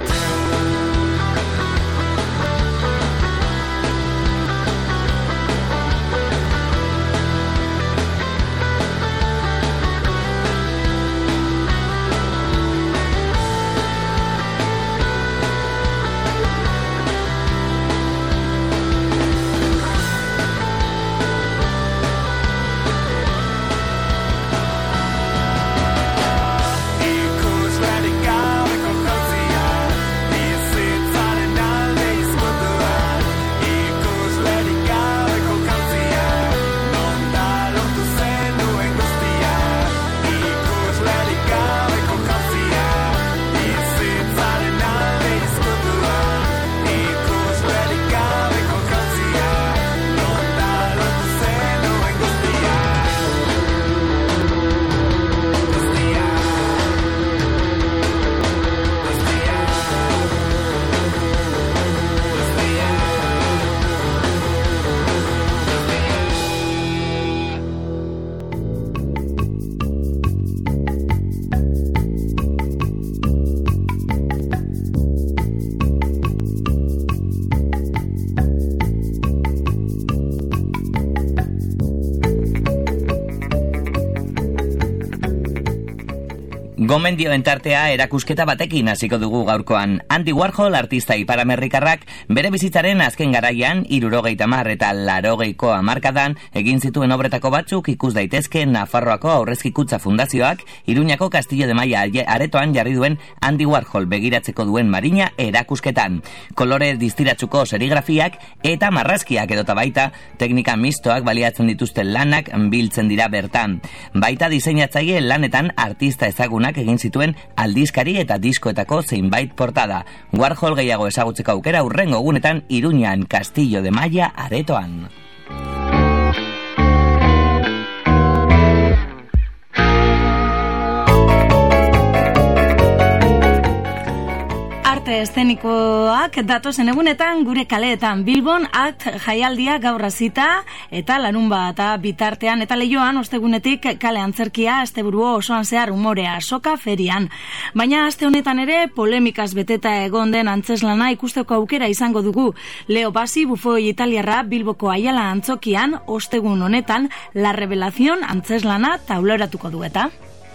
Ikuslerik gabeko jantzia, Gomendioen tartea erakusketa batekin hasiko dugu gaurkoan. Andy Warhol artista ipar-amerikarrak bere bizitzaren azken garaian hirurogeita hamar eta laurogeiko hamarkadan egin zituen obretako batzuk ikus daitezke Nafarroako Aurrezki-Kutxa Fundazioak Iruñako Castillo de Maia aretoan jarri duen Andy Warhol begiratzeko duen marina erakusketan. Kolore distiratsuko serigrafiak eta marrazkiak edota baita teknika mistoak baliatzen dituzten lanak biltzen dira bertan. Baita diseinatzaile lanetan artista ezagunak egin zituen aldizkari eta diskoetako zeinbait portada. Warhol gehiago ezagutzeko aukera hurrengo egunetan Iruñan Castillo de Maia aretoan. Arte eszenikoak datozen egunetan gure kaleetan Bilbon Art jaialdia gaur hasita eta larunbata bitartean eta Leioan ostegunetik kale antzerkia asteburu osoan zehar umorea soka ferian. Baina aste honetan ere polemikaz beteta egon den antzeslana ikusteko aukera izango dugu. Leo Bassi bufoi italiarra Bilboko Aiala antzokian ostegun honetan La Revelación antzeslana tauloratuko du eta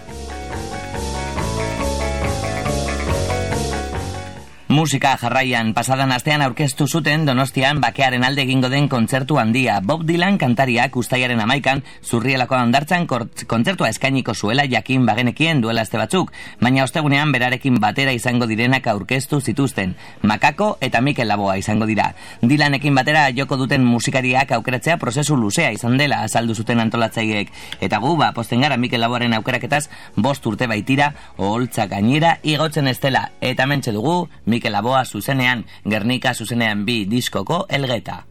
Musika jarraian pasadan astean aurkeztu zuten Donostian bakearen alde egingo den kontzertu handia. Bob Dylan kantariak ustailaren hamaikan Zurrielako hondartzan kontzertua eskainiko zuela jakin bagenekien duela aste batzuk, baina ostegunean berarekin batera izango direnak aurkeztu zituzten. Makako eta Mikel Laboa izango dira. Dylanekin batera joko duten musikariak aukeratzea prozesu luzea izan dela azaldu zuten antolatzaileek. Eta gu ba posten gara Mikel Laboaren aukeraketaz bost urte baitira oholtza gainera igotzen ez dela. Eta mentxe dugu Mikel Laboa zuzenean, Gernika zuzenean bi diskoko Elgeta.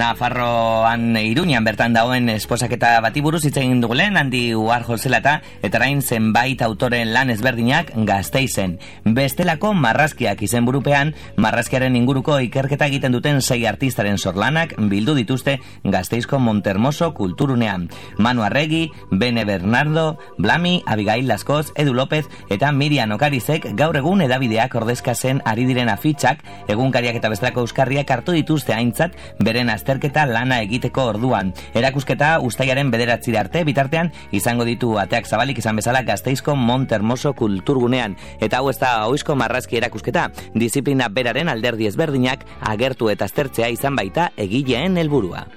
Nafarroan Iruñan bertan dagoen esposaketa bati buruz hitz egin dugu lehen, Andy Warhol zela eta eta orain zenbait autoren lan ezberdinak Gasteizen. Bestelako marrazkiak izenburupean, marrazkiaren inguruko ikerketa egiten duten sei artistaren sorlanak bildu dituzte Gasteizko Montermoso kulturunean. Manu Arregi, Bene Bernardo, Blami, Abigail Laskoz, Edu López eta Miriam Okarizek gaur egun edabideak ordezkatzen ari diren afitxak, egunkariak eta bestelako euskarriak hartu dituzte aintzat beren azterketa lana egiteko orduan. Erakusketa ustailaren bederatzira arte bitartean izango ditu ateak zabalik izan bezala Gasteizko Montermoso kulturgunean. Eta hau ez da ohizko marrazki erakusketa, disiplina beraren alderdi ezberdinak agertu eta aztertzea izan baita egileen helburua.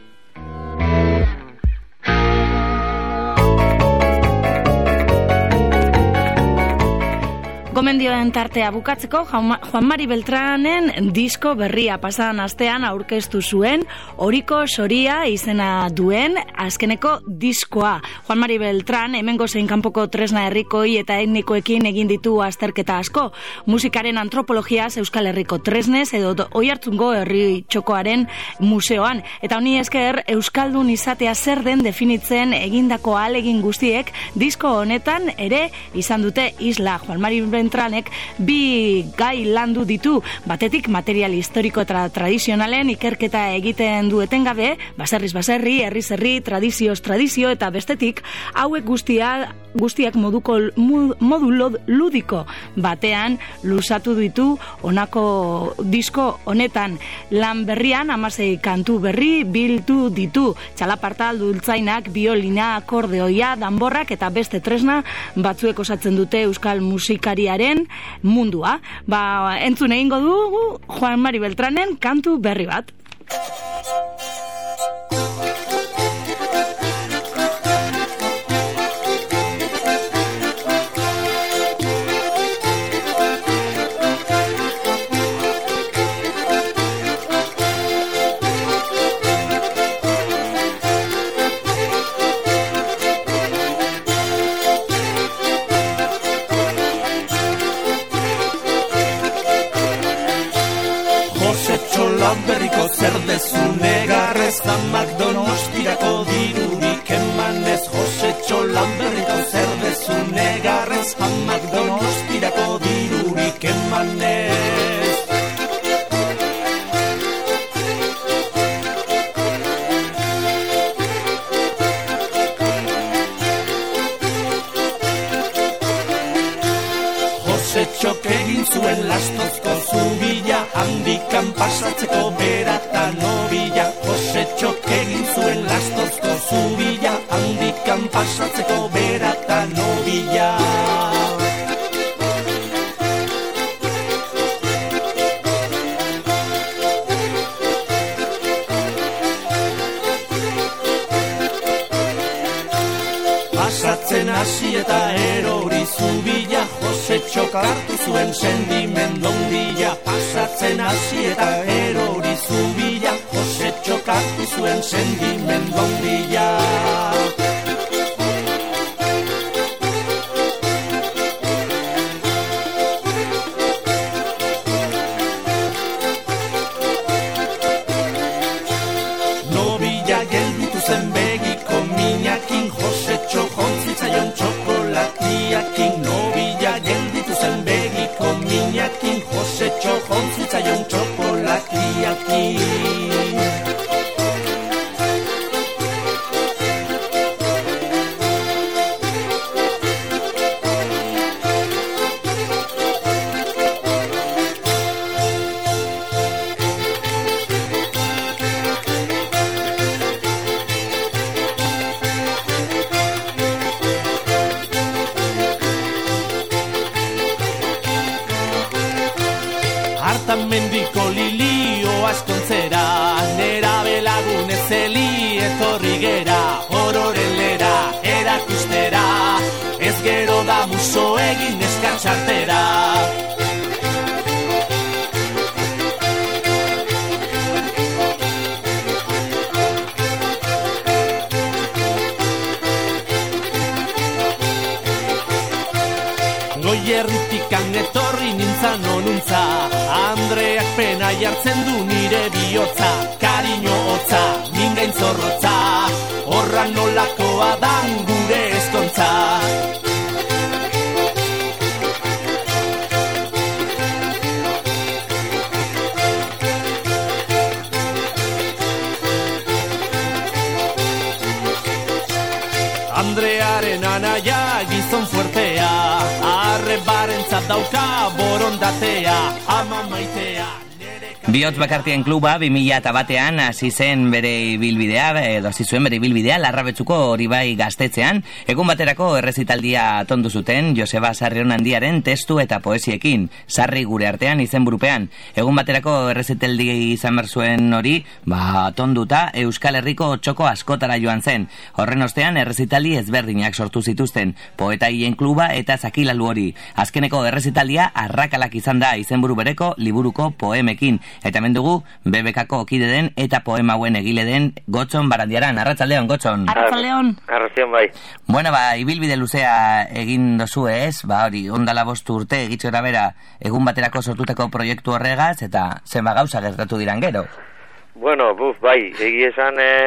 Gomendioen tartea bukatzeko, Juan Mari Beltranen disko berria pasadan astean aurkeztu zuen, Oriko Soria izena duen azkeneko diskoa. Juan Mari Beltran hemengo zein kanpoko tresna herrikoi eta etnikoekin egin ditu azterketa asko. Musikaren antropologiaz Euskal Herriko tresnez edo Oiartzungo herri txokoaren museoan. Eta honi esker Euskaldun izatea zer den definitzen egindako ahalegin guztiek disko honetan ere izan dute isla. Juan Mari Beltranek bi gai landu ditu, batetik material historiko eta tradizionalen ikerketa egiten du etengabe, baserriz baserri, herriz herri, tradizioz tradizio, eta bestetik hauek guztia, guztiak moduko modu ludiko batean luzatu ditu honako disko honetan. Lan berrian hamasei kantu berri bildu ditu, txalaparta, dultzainak, biolina, akordeoia, danborrak eta beste tresna batzuek osatzen dute euskal musikariaren mundua. Ba, entzun egingo dugu Juan Mari Beltranen kantu berri bat. Berriko zer dezu negarrez amak Donostirako dirurik emanez. Josetxo Lanberriko zer dezu negarrez amak Donostirako dirurik emanez. Josetxok egin zuen lastozko zubila, handikan pasatzeko berata nobila. Josetxok egin zuen lastozko zubila, handikan pasatzeko berata nobila. Pasatzen hasi eta erori zubila, Josetxok hartu zuen sendimendondila. Pasatzen hasi eta erori zubila, Josetxok hartu zuen sendimendondila. Nobila gelditu zen begiko minakin, Josetxok jontzitzaion txokolatiakin. Nobila gelditu zen begiko minakin, Josetxok jontzitzaion txokolatiakin. Mendiko lilio askontzera, nera belagun ezeli etorri gera, ororen lera erakustera, ez gero da muso egin eskatxartera. Goierritikan etorri nintzan onuntza, Andreak pena jartzen du nire bihotza, kariño hotza, mingain zorrotza, horra nolakoa dan gure eskontza. Andrearen anaia gizon fuertea, arrebarentzat dauka borondatea, ama maitea. Bihotz Bakartien Kluba bi mila batean hasi zen bere ibilbidea, edo hasi zuen bere ibilbidea Larrabetzuko Horibai gaztetxean. Egun baterako errezitaldia tondu zuten Joseba Sarrion Handiaren testu eta poesiekin, Sarri gure artean izenburupean. Egun baterako errezitaldia izan berzuen hori, ba tonduta Euskal Herriko txoko askotara joan zen. Horren ostean errezitaldi ezberdinak sortu zituzten, Poeta Hien Kluba eta Zakilalu hori. Azkeneko errezitaldia arrakalak izan da izenburu bereko liburuko poemekin. Eta hemen dugu B B Kko kide den eta poema hauen egile den Gotxon Barandiaran. Arratsaldeon, Gotxon. Arratsaldeon. Arratsaldeon bai. Bueno, ba, ibilbide luzea egin dozu ez, ba hori, ondala bost urte egitxora bera egun baterako sortuteko proiektu horregaz, eta zenba gauza gertatu diran gero. Bueno, buf, bai, egi esan e,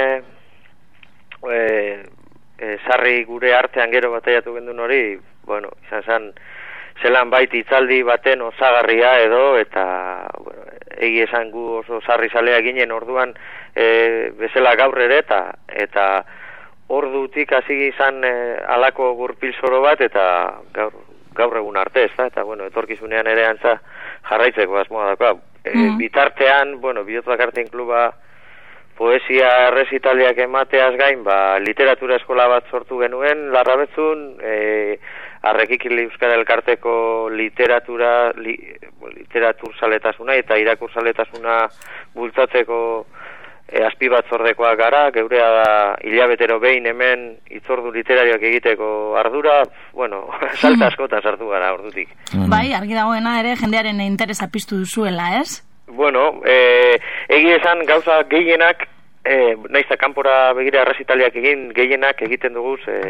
e, e, Sarri gure artean gero bataiatu gendun hori, bueno, izan zan zelan bait hitzaldi baten osagarria edo, eta bueno, egi esan gu oso sarri zalea ginen orduan e, bezala gaur ere, eta eta ordutik hasi izan e, alako gurpil zoro bat, eta gaur, gaur egun arte, ez da, eta bueno, etorkizunean ere antza jarraitzeko asmoa dakoa. E, mm. Bitartean, bueno, Bihotz Bakartien Kluba poesia errezitaliak emateaz gain, ba, literatura eskola bat sortu genuen, Larrabetzun, e, Arrekikil Euskara Elkarteko literatura, li, literatur saletasuna eta irakur saletasuna bultzatzeko e, azpibatzordekoak gara, geurea da hilabetero behin hemen itzordu literarioak egiteko ardura, bueno, salta askota sartu gara ordutik. Bai, argi dagoena ere jendearen interesa piztu duzuela, ez? Bueno, e, egi esan gauza gehienak, e, naizta kanpora begira errezitaliak egin, gehienak egiten duguz e,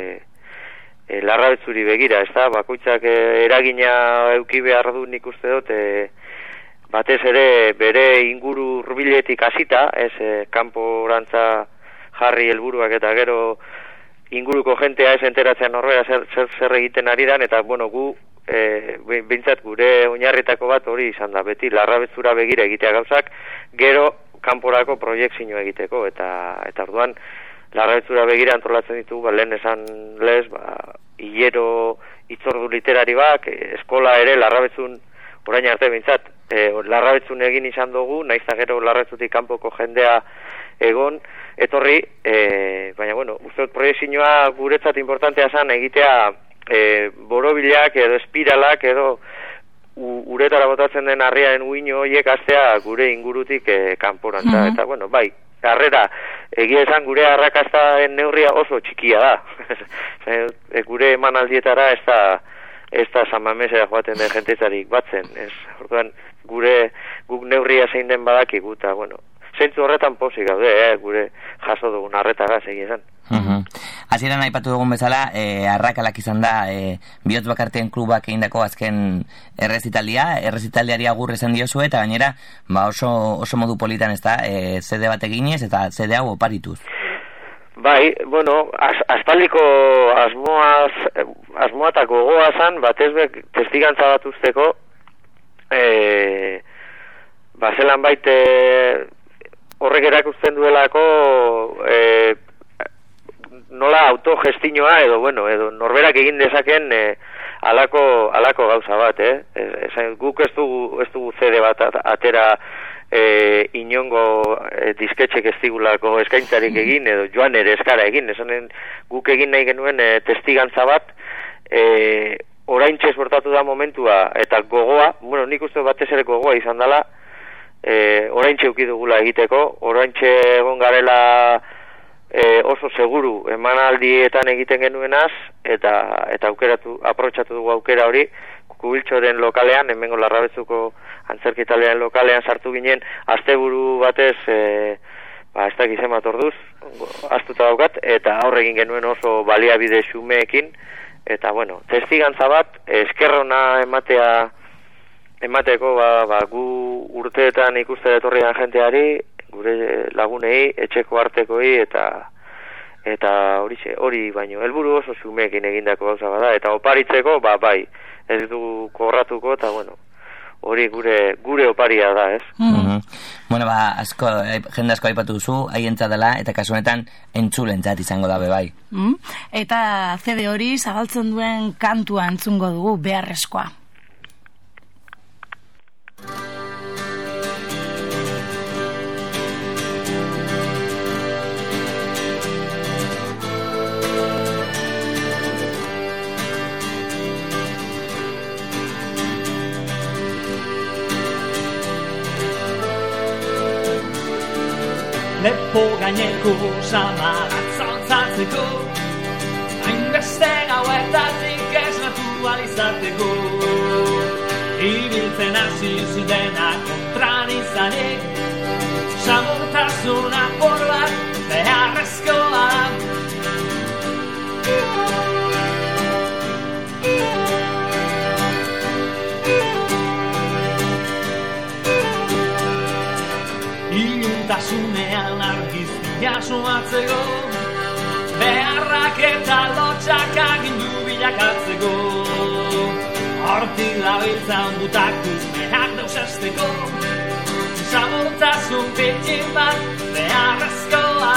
e, Larrabetzuri begira, ez da, bakoitzak e, eragina euki behar du nik uste dut, e, batez ere bere inguru hurbiletik hasita, ez e, kanporantza jarri helburuak eta gero inguruko jentea ez enteratzean norbera zer, zer, zer egiten ari dan, eta bueno, gu E, bintzat gure oinarritako bat hori izan da, beti Larrabetzura begira egitea gauzak, gero kanporako proiektzioa egiteko, eta eta orduan Larrabetzura begira antolatzen ditugu, ba, lehen esan lez, ba, hilero itzordu literari bak, eskola ere Larrabetzun orain arte bintzat, e, Larrabetzun egin izan dugu, naiz eta gero Larrabetzutik kanpoko jendea egon, etorri, e, baina bueno, uste dut proiektzioa guretzat importantea zan egitea E, borobilak edo espiralak edo u, uretara botatzen den harriaren uino horiek astea gure ingurutik e, kanporantza, uh-huh. Eta bueno, bai, harrera egia esan gure arrakastaren neurria oso txikia da. e, gure emanaldietara ez da ez da San Mamesera joaten den jentezarik batzen, ez, orduan gure guk neurria zein den badakigu, eta bueno, zentzu horretan pozik gaude, eh, gure jaso dugun arretara egia esan. Uh-huh. Hasieran aipatu dugun bezala, e, arrakalak izan da e, Bihotz Bakartien Klubak egindako azken errezitaldia, errezitaldiari agur esan diozu, eta gainera ba oso, oso modu politan ez da, e, zede bat eginez eta zede hau oparituz. Bai, bueno, az, astaliko asmoaz, asmoa eta gogoa zan, batezbek testigantza bat usteko, e, ba zelan baite horrek erakusten duelako, e, nola autogestinoa edo bueno, edo norberak egin dezaken e, alako, alako gauza bat, eh? E, guk ez dugu, ez dugu zede bat atera e, inongo e, disketxek ez digulako eskaintzarik egin edo joan ere eskara egin, esanen guk egin nahi genuen e, testigantza bat, e, oraintxe esportatu da momentua eta gogoa, bueno, nik uste batez ere gogoa izan dela, e, oraintxe ukidugula egiteko, oraintxe egon garela E, oso seguru emanaldietan egiten genuenaz, eta eta aukeratu, aprobetxatu dugu aukera hori, Kubiltxoren lokalean, hemengo Larrabetzuko antzerkitalean lokalean sartu ginen, asteburu batez, e, ba, ez dakiz emat orduz, astuta daukat, eta aurre egin genuen oso baliabide xumeekin, eta bueno, testigantza bat, eskerrona ematea emateko ba, ba, gu urteetan ikuste etorrian jenteari, gure lagunei, etxeko artekoi eta eta horixe, hori baino helburu oso xumeekin egindako gauza bada eta oparitzeko ba bai, ez du kobratuko eta bueno, hori gure gure oparia da, ez? Mm -hmm. Bueno, ba, asko, jende asko aipatu duzu, haientza dela, eta kasu honetan entzulentzat izango da bai. Mm? Eta C D hori zabaltzen duen kantua entzungo dugu, beharrezkoa. Lepo gaineko samarak zantzatzeko, hainbeste gauetatik esnatu alizateko. Ibiltzen hasi zirenak kontran izanik, samurtasuna por bat beharrezkoa da. Iluntasunean argizkia sumatzeko, beharrak eta lotxak agindu bilakatzeko. Hortik labiltzan butakuz mehak dausasteko, samurtasun pitxin bat beharrezkoa.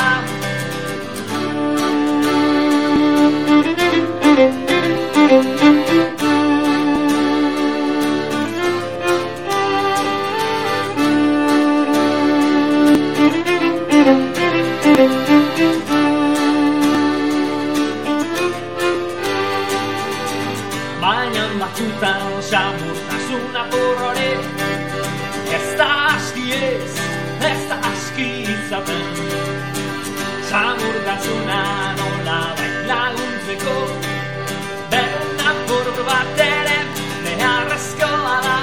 Baina batzutan samurtasuna porrore, ez da aski ez, ez da aski izaten. Samurtasuna nola bai laguntzeko, berun apur bat ere beharrezkoa da.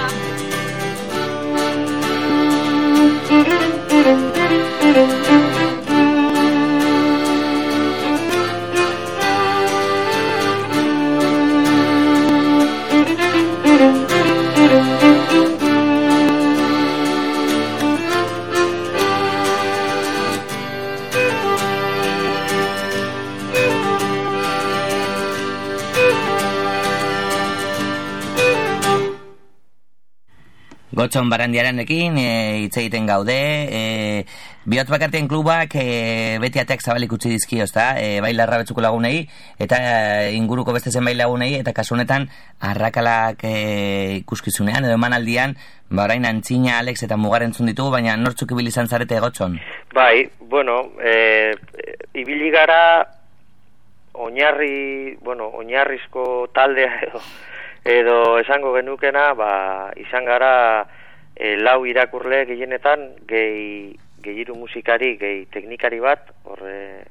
Gotxon Barandiaranekin hitz e, egiten gaude, e, Bihotz Bakartien klubak e, beti ateak zabalik utzi dizkio, ezta? E, bai Larrabetzuko lagunei eta e, inguruko beste zenbait lagunei eta kasu honetan Arrakalak e, ikuskizunean edo emanaldian, ba orain Antzina, Alex eta Mugar entzun ditugu, baina nortzuk ibili izan zarete Gotxon? Bai, bueno, e, ibili gara oinarri, bueno, oinarrizko taldea edo edo esango genukena, ba, izan gara e, lau irakurle gehienetan, gehi gehiru musikari, gehi teknikari bat, horre,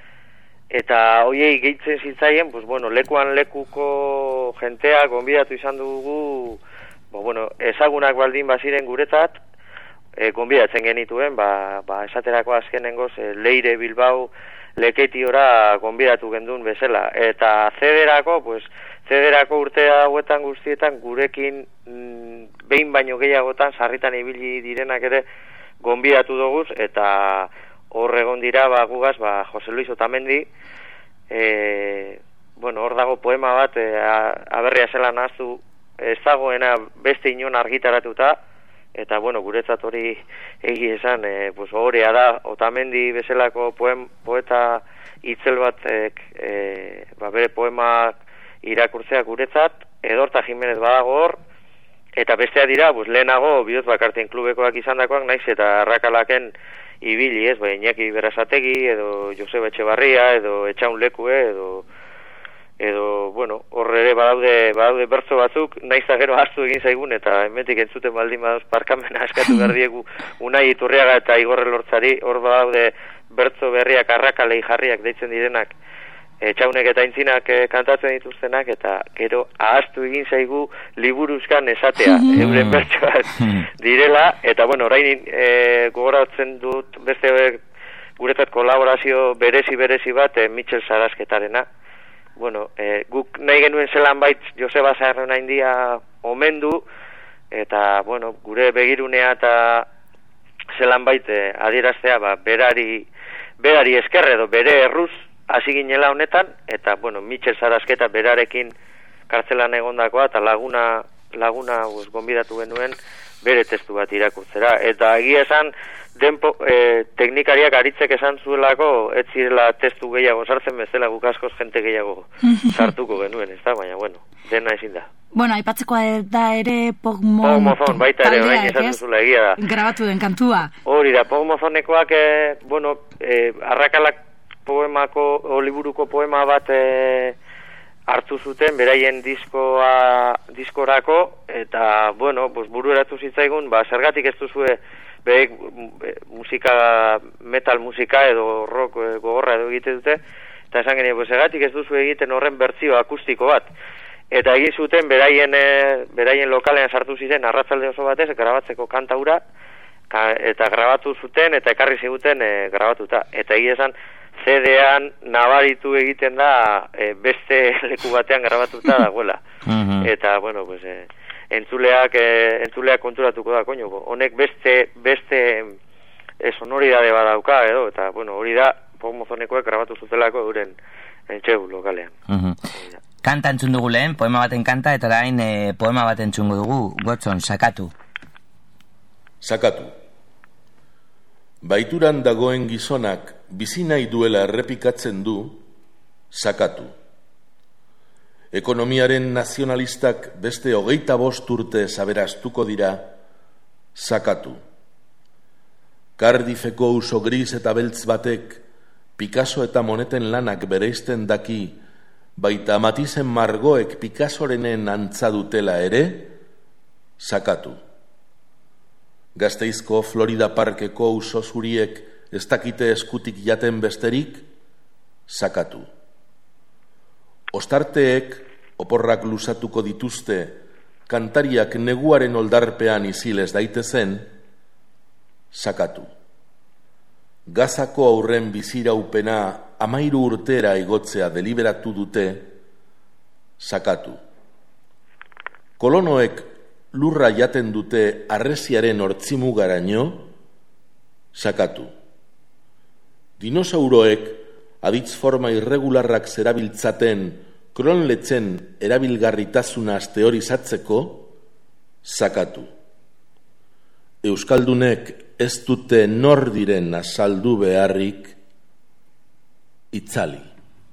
eta hoiei gehitzen zitzaien, pues, bueno, lekuan lekuko jentea gonbidatu izan dugu, bo, bueno, ezagunak baldin baziren guretzat, e, gonbidatzen genituen, ba, ba, esaterako azkenengoz, e, Leire Bilbao Leketiora gonbidatu gendun bezala, eta zederako, pues, zederako urte hauetan guztietan gurekin mm, behin baino gehiagotan sarritan ibili direnak ere gonbidatu doguz, eta hor egon dira ba, gugaz, ba, Jose Luis Otamendi, e, bueno, hor dago poema bat, e, aberria zela nahaztu ez dagoena beste inon argitaratuta, eta bueno, guretzat hori egi esan, e, pues, horea da, Otamendi bezalako poem, poeta itzel bat e, ba, bere poemak irakurtzea guretzat, Edorta Jimenez badago hor, eta bestea dira, pues, lehenago Bihotz Bakartien klubekoak izandakoak, naiz eta Arrakalaken ibili, ez, ba, Iñaki Berasategi, edo Joseba Etxebarria, edo Etxaun Lekue, edo edo, bueno, horre ere badaude, badaude bertso batzuk, naiz eta gero hartu egin zaigun, eta hemetik entzuten baldin badoz parkamena eskatu behar diegu Unai Iturriaga eta Igorre Lortzari, hor badaude bertso berriak Arrakalei jarriak deitzen direnak, Etxaunek eta Aintzinak e, kantatzen dituztenak, eta gero ahaztu egin zaigu liburuzkan esatea, euren bertsoak direla, eta bueno, orain e, gogoratzen dut beste guretzat kolaborazio berezi-berezi bat, e, Mitxel Sarasketarena, bueno, e, guk nahi genuen zelan bait Joseba Zaharren haindia omendu, eta, bueno, gure begirunea eta zelan bait e, adieraztea, ba, berari, berari esker edo bere erruz hasi ginela honetan, eta, bueno, Mitxel Zarasketa berarekin kartzelan egondakoa, eta laguna, laguna pues, gonbidatu genuen bere testu bat irakurtzera. Eta egia esan, denpo, e, teknikariak aritzek esan zuelako, ez zirela testu gehiago sartzen bezala guk askoz jente gehiago sartuko genuen, ez da? Baina, bueno, dena ezin da. Bueno, aipatzekoa da ere Pogmon... Pogmozon, baita ere, orain esan duzula egia da. Grabatu den kantua. Hori da, Pogmozonekoak, e, bueno, e, arrakalak poemako, o liburuko poema bat e, hartu zuten, beraien diskoa, diskorako, eta, bueno, pues, buru eratu zitzaigun, ba, zergatik ez duzue, behek musika, metal musika edo rock e, gogorra edo egite dute, eta esan genien, pues, zergatik ez duzu egiten horren bertzio akustiko bat. Eta egin zuten, beraien, e, beraien lokalean sartu ziren, arratzalde oso batez, grabatzeko kantaura, ka, eta grabatu zuten, eta ekarri ziguten e, grabatuta. Eta egia esan, C D-an nabaritu egiten da e, beste leku batean grabatuta dagoela. Eta, bueno, pues, e, entzuleak, e, entzuleak konturatuko da, koño, honek beste, beste e, sonoridade badauka, edo, eta, bueno, hori da, Pogmozonekoek grabatu zutelako euren entxegu lokalean. Uh-huh. Kanta entzun dugu lehen, poema baten kanta, eta orain e, poema bat entzungo dugu, Gotzon, Sakatu. Sakatu. Baituran dagoen gizonak bizi nahi duela errepikatzen du, sakatu. Ekonomiaren nazionalistak beste hogeita bost urte aberaztuko dira, sakatu. Cardiffeko uso gris eta beltz batek Picasso eta Moneten lanak bereizten daki, baita Matizen Margoek Picassorenen antza dutela ere, sakatu. Gasteizko Florida Parkeko uso zuriek ez dakite eskutik jaten besterik, sakatu. Ostarteek oporrak luzatuko dituzte, kantariak neguaren oldarpean izilez daitezen, sakatu. Gazako aurren biziraupena amairu urtera igotzea deliberatu dute, sakatu. Kolonoek lurra jaten dute arresiaren hortzimugaraino, sakatu. Dinosauroek aditz forma irregularrak zerabiltzaten kronletzen erabilgarritasuna teorizatzeko, sakatu. Euskaldunek ez dute nor diren azaldu beharrik, itzali.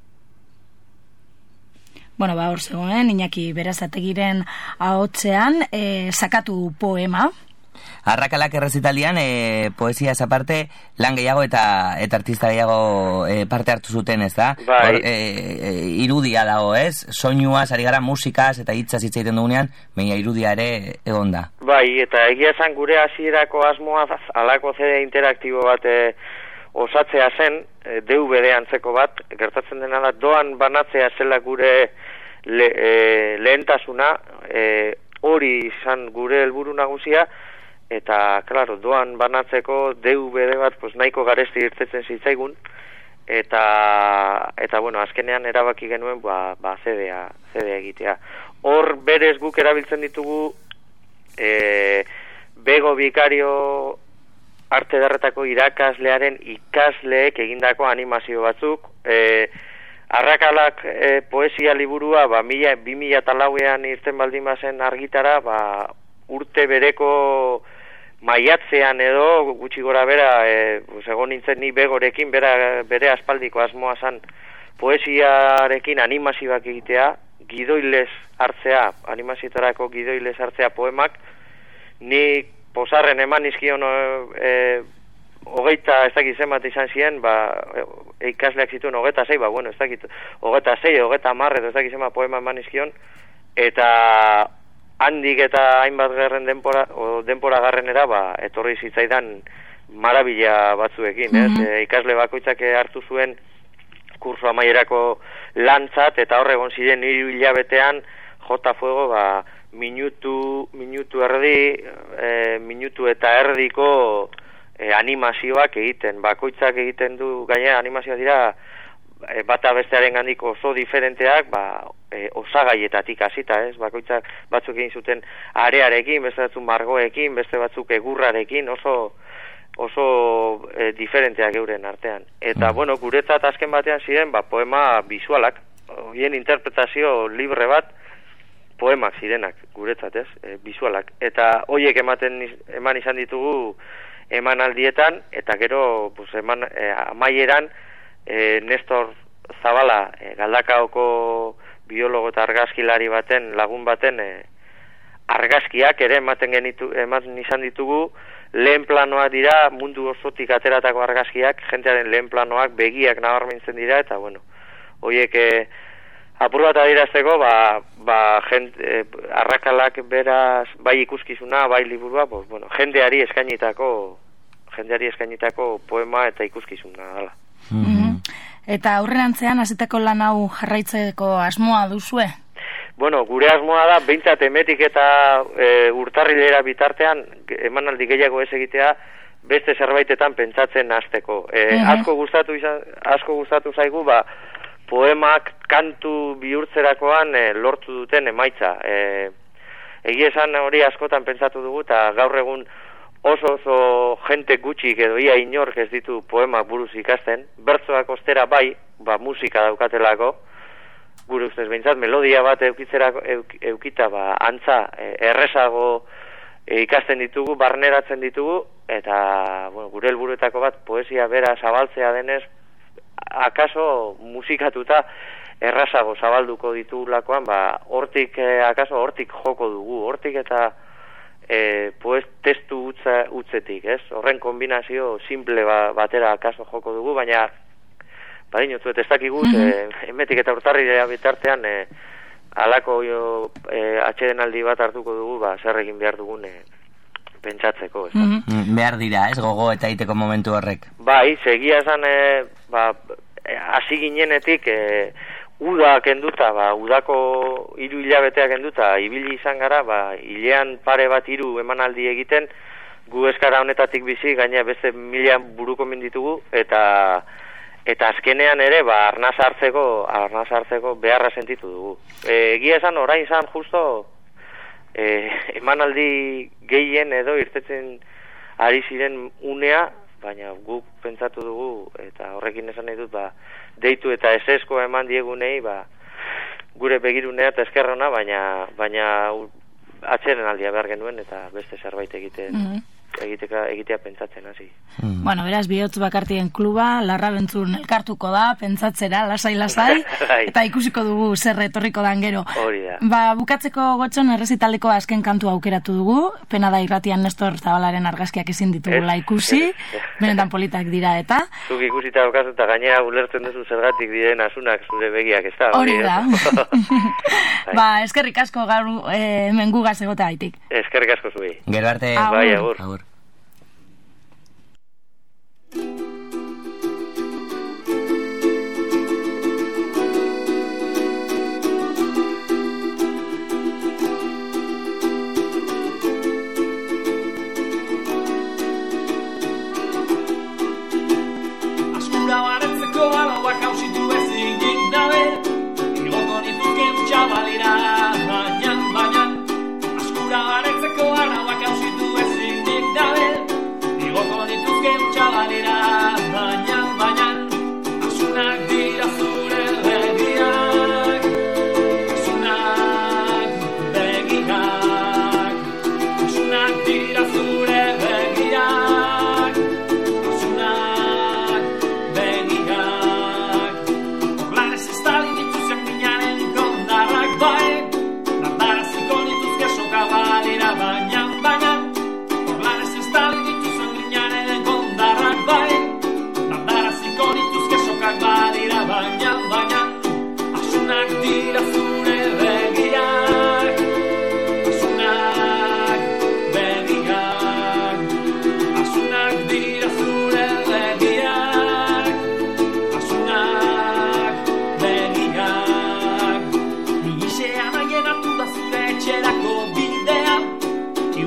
Bueno, ba, hor zegoen, Iñaki Berazategiren ahotzean, e, sakatu poema. Arrakalak errezitalian, e, poesia aparte lan gehiago eta eta artista gehiago e, parte hartu zuten, ez da? Bai. Hor, e, e, irudia dago, ez? Soinuaz, ari gara musikaz eta hitzaz hitz egiten dugunean, baina irudia ere egon da. Bai, eta egia esan gure hasierako asmoa alako C D interaktibo bat e, osatzea zen, e, D V D antzeko bat, gertatzen dena da, doan banatzea zela gure le, e, lehentasuna, e, hori izan gure helburu nagusia, eta, klaro, doan banatzeko D V D bat pues, nahiko garesti irtetzen zitzaigun, eta, eta bueno, azkenean erabaki genuen ba, ba C D-a, C D-a egitea. Hor berez guk erabiltzen ditugu e, Bego Bikario arte derretako irakaslearen ikasleek egindako animazio batzuk, e, Arrakalak e, poesia liburua ba, mila, bi mila eta lauean irten baldin bazen argitara, ba, urte bereko maiatzean edo gutxi gora bera, e, pues, egon nintzen ni Begorekin, bera, bere aspaldiko asmoa zan poesiarekin animazioak egitea, gidoilez hartzea, animazioetarako gidoilez hartzea poemak, ni posarren eman izkion e, hogeita, ez dakit zenbat izan ziren, ba, e, ikasleak zituen hogeita zei, ba, bueno, ez dakit, hogeita zei, hogeita marre, ez dakit zenbat poema eman izkion, eta handik eta hainbat gerren denpora, o denpora garrenera, ba, etorri zitzaidan marabila batzuekin, mm-hmm. ez? E, ikasle bakoitzak hartu zuen kurso amaierako lantzat, eta horre egon ziren hiru hilabetean, jota fuego, ba, minutu, minutu erdi, e, minutu eta erdiko e, animazioak egiten. Bakoitzak egiten du, gainera animazioa dira, e, bata bestearen gandik oso diferenteak, ba, e, osagaietatik hasita, ez? Bakoitzak batzuk egin zuten arearekin, beste batzuk margoekin, beste batzuk egurrarekin, oso oso e, diferenteak euren artean. Eta, mm. bueno, guretzat azken batean ziren, ba, poema bisualak, horien interpretazio libre bat, poemak zirenak, guretzat, ez? E, bisualak. Eta hoiek ematen eman izan ditugu emanaldietan, eta gero, pues, eman, e, amaieran, e, Nestor Zabala, e, Galdakaoko biologo eta argazkilari baten, lagun baten, e, argazkiak ere ematen genitu, ematen izan ditugu, lehen planoak dira, mundu osotik ateratako argazkiak, jentearen lehen planoak, begiak nabarmentzen dira, eta bueno, hoiek e, apur bat adirazteko, ba, ba jent, e, arrakalak beraz, bai ikuskizuna, bai liburua, pues, bueno, jendeari eskainitako, jendeari eskainitako poema eta ikuskizuna dela. Mm-hmm. Eta aurrerantzean hasitako lan hau jarraitzeko asmoa duzue? Bueno, gure asmoa da, behintzat emetik eta e, urtarrilera bitartean, emanaldi gehiago ez egitea, beste zerbaitetan pentsatzen hasteko. E, mm-hmm. Asko gustatu izan, asko gustatu zaigu, ba, poemak kantu bihurtzerakoan e, lortu duten emaitza. E, Egia esan hori askotan pentsatu dugu, eta gaur egun oso oso jente gutxik edo ia inork ez ditu poemak buruz ikasten, bertsoak ostera bai, ba, musika daukatelako, gure ustez behintzat, melodia bat eukitzerako, euk, eukita, ba, antza, e, errezago e, ikasten ditugu, barneratzen ditugu, eta bueno, gure helburuetako bat poesia bera zabaltzea denez, akaso musikatuta errazago zabalduko ditugulakoan, ba, hortik, e, akaso hortik joko dugu, hortik eta e, pues, testu utza, utzetik, ez? Horren kombinazio simple ba, batera akaso joko dugu, baina badin utzuet ez dakigu, mm-hmm. e, emetik eta urtarrilea bitartean e, alako jo, e, atxedenaldi bat hartuko dugu, ba, zer egin behar dugun e, pentsatzeko, ez? Mm-hmm. Behar dira, ez, gogo eta iteko momentu horrek. Bai, segia esan, e, ba, hasi ginenetik, e, uda kenduta, ba, udako hiru hilabeteak kenduta, ibili izan gara, ba, hilean pare bat hiru emanaldi egiten, gu eskara honetatik bizi, gaina beste mila buruko minditugu, eta eta azkenean ere, ba, arnaz hartzeko, arnaz hartzeko beharra sentitu dugu. E, egia esan, orain izan justo, e, emanaldi gehien edo irtetzen ari ziren unea, baina guk pentsatu dugu, eta horrekin esan nahi dut, ba, deitu eta esesko eman diegunei, ba, gure begirunea eta eskerrona, baina, baina atxeren aldia behar genuen, eta beste zerbait egiten, mm-hmm. egiteka, egitea pentsatzen hasi. Mm. Bueno, beraz, bihotz bakartien kluba, larra bentzun elkartuko da, pentsatzera, lasai-lasai, eta ikusiko dugu zer etorriko dan gero. Hori da. Ba, bukatzeko gotxon errezitaldeko azken kantu aukeratu dugu, pena da irratian Nestor Zabalaren argazkiak ezin ditugula ikusi, benetan politak dira eta... Zuk ikusita daukazu eta gainera ulertzen duzu zergatik diren asunak zure begiak, ez da? Hori da. Ba, eskerrik asko gaur eh, hemen gugaz egota gaitik. Eskerrik asko zuei. Gero arte. Bai, agur. Agur. Baretzeko alauak hausitu ezinik dabe, igoko nituke utxabalira, baina, baina, askura baretzeko alauak hausitu ezinik dabe, igoko nituke utxabalira, baina, baina, asunak dira zure begiak, asunak begiak, asunak dira zure begiak, asunak begiak. Orlanes estalin dituzek minaren kondarrak bai, dardaraziko nituzke soka balira, baina, baina, orlanes estalin dituzek minaren kondarrak bai, dardaraziko nituzke sokak balira, baina, baina, asunak dira zure begiak, asunak begiak, asunak dira zure begiak, asunak begiak. Ni isean haien hartu da zure etxerako bidea,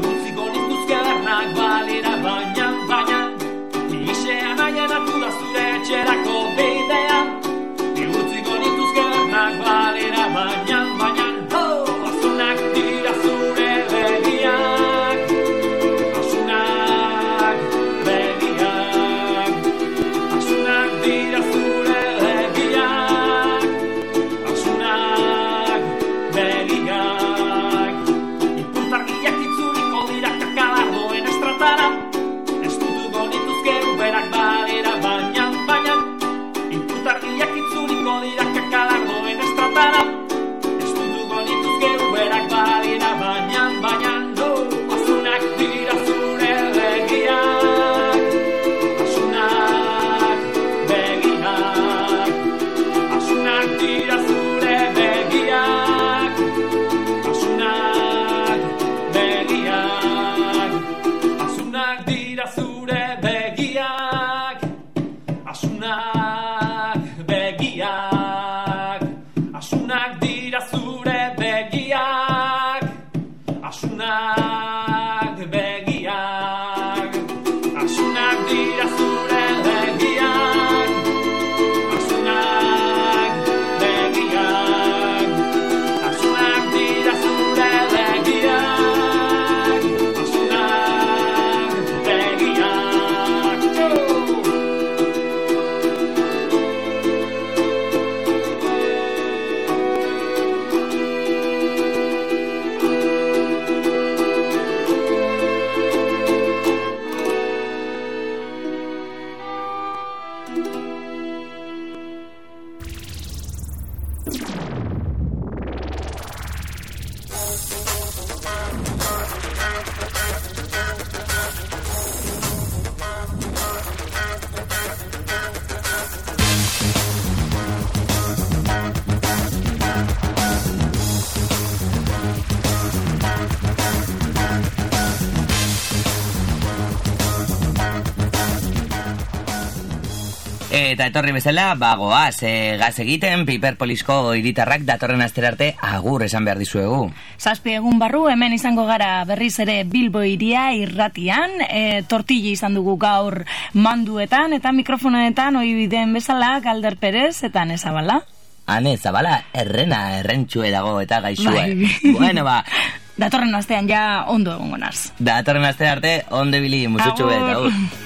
Eta etorri bezala, bagoaz, e, gaz egiten, Piperpolisko hiritarrak datorren astera arte agur esan behar dizuegu. Zazpi egun barru, hemen izango gara berriz ere Bilbo hiria irratian, e, tortilla izan dugu gaur manduetan, eta mikrofonetan oi bideen bezala, Galder Perez eta Ane Zabala. Ane Zabala, errena, errentxue dago eta gaixua. Bai. Bueno, ba... Datorren astean ja ondo egongo naz. Datorren astean arte, ondo ibili, musutxu bet, agur.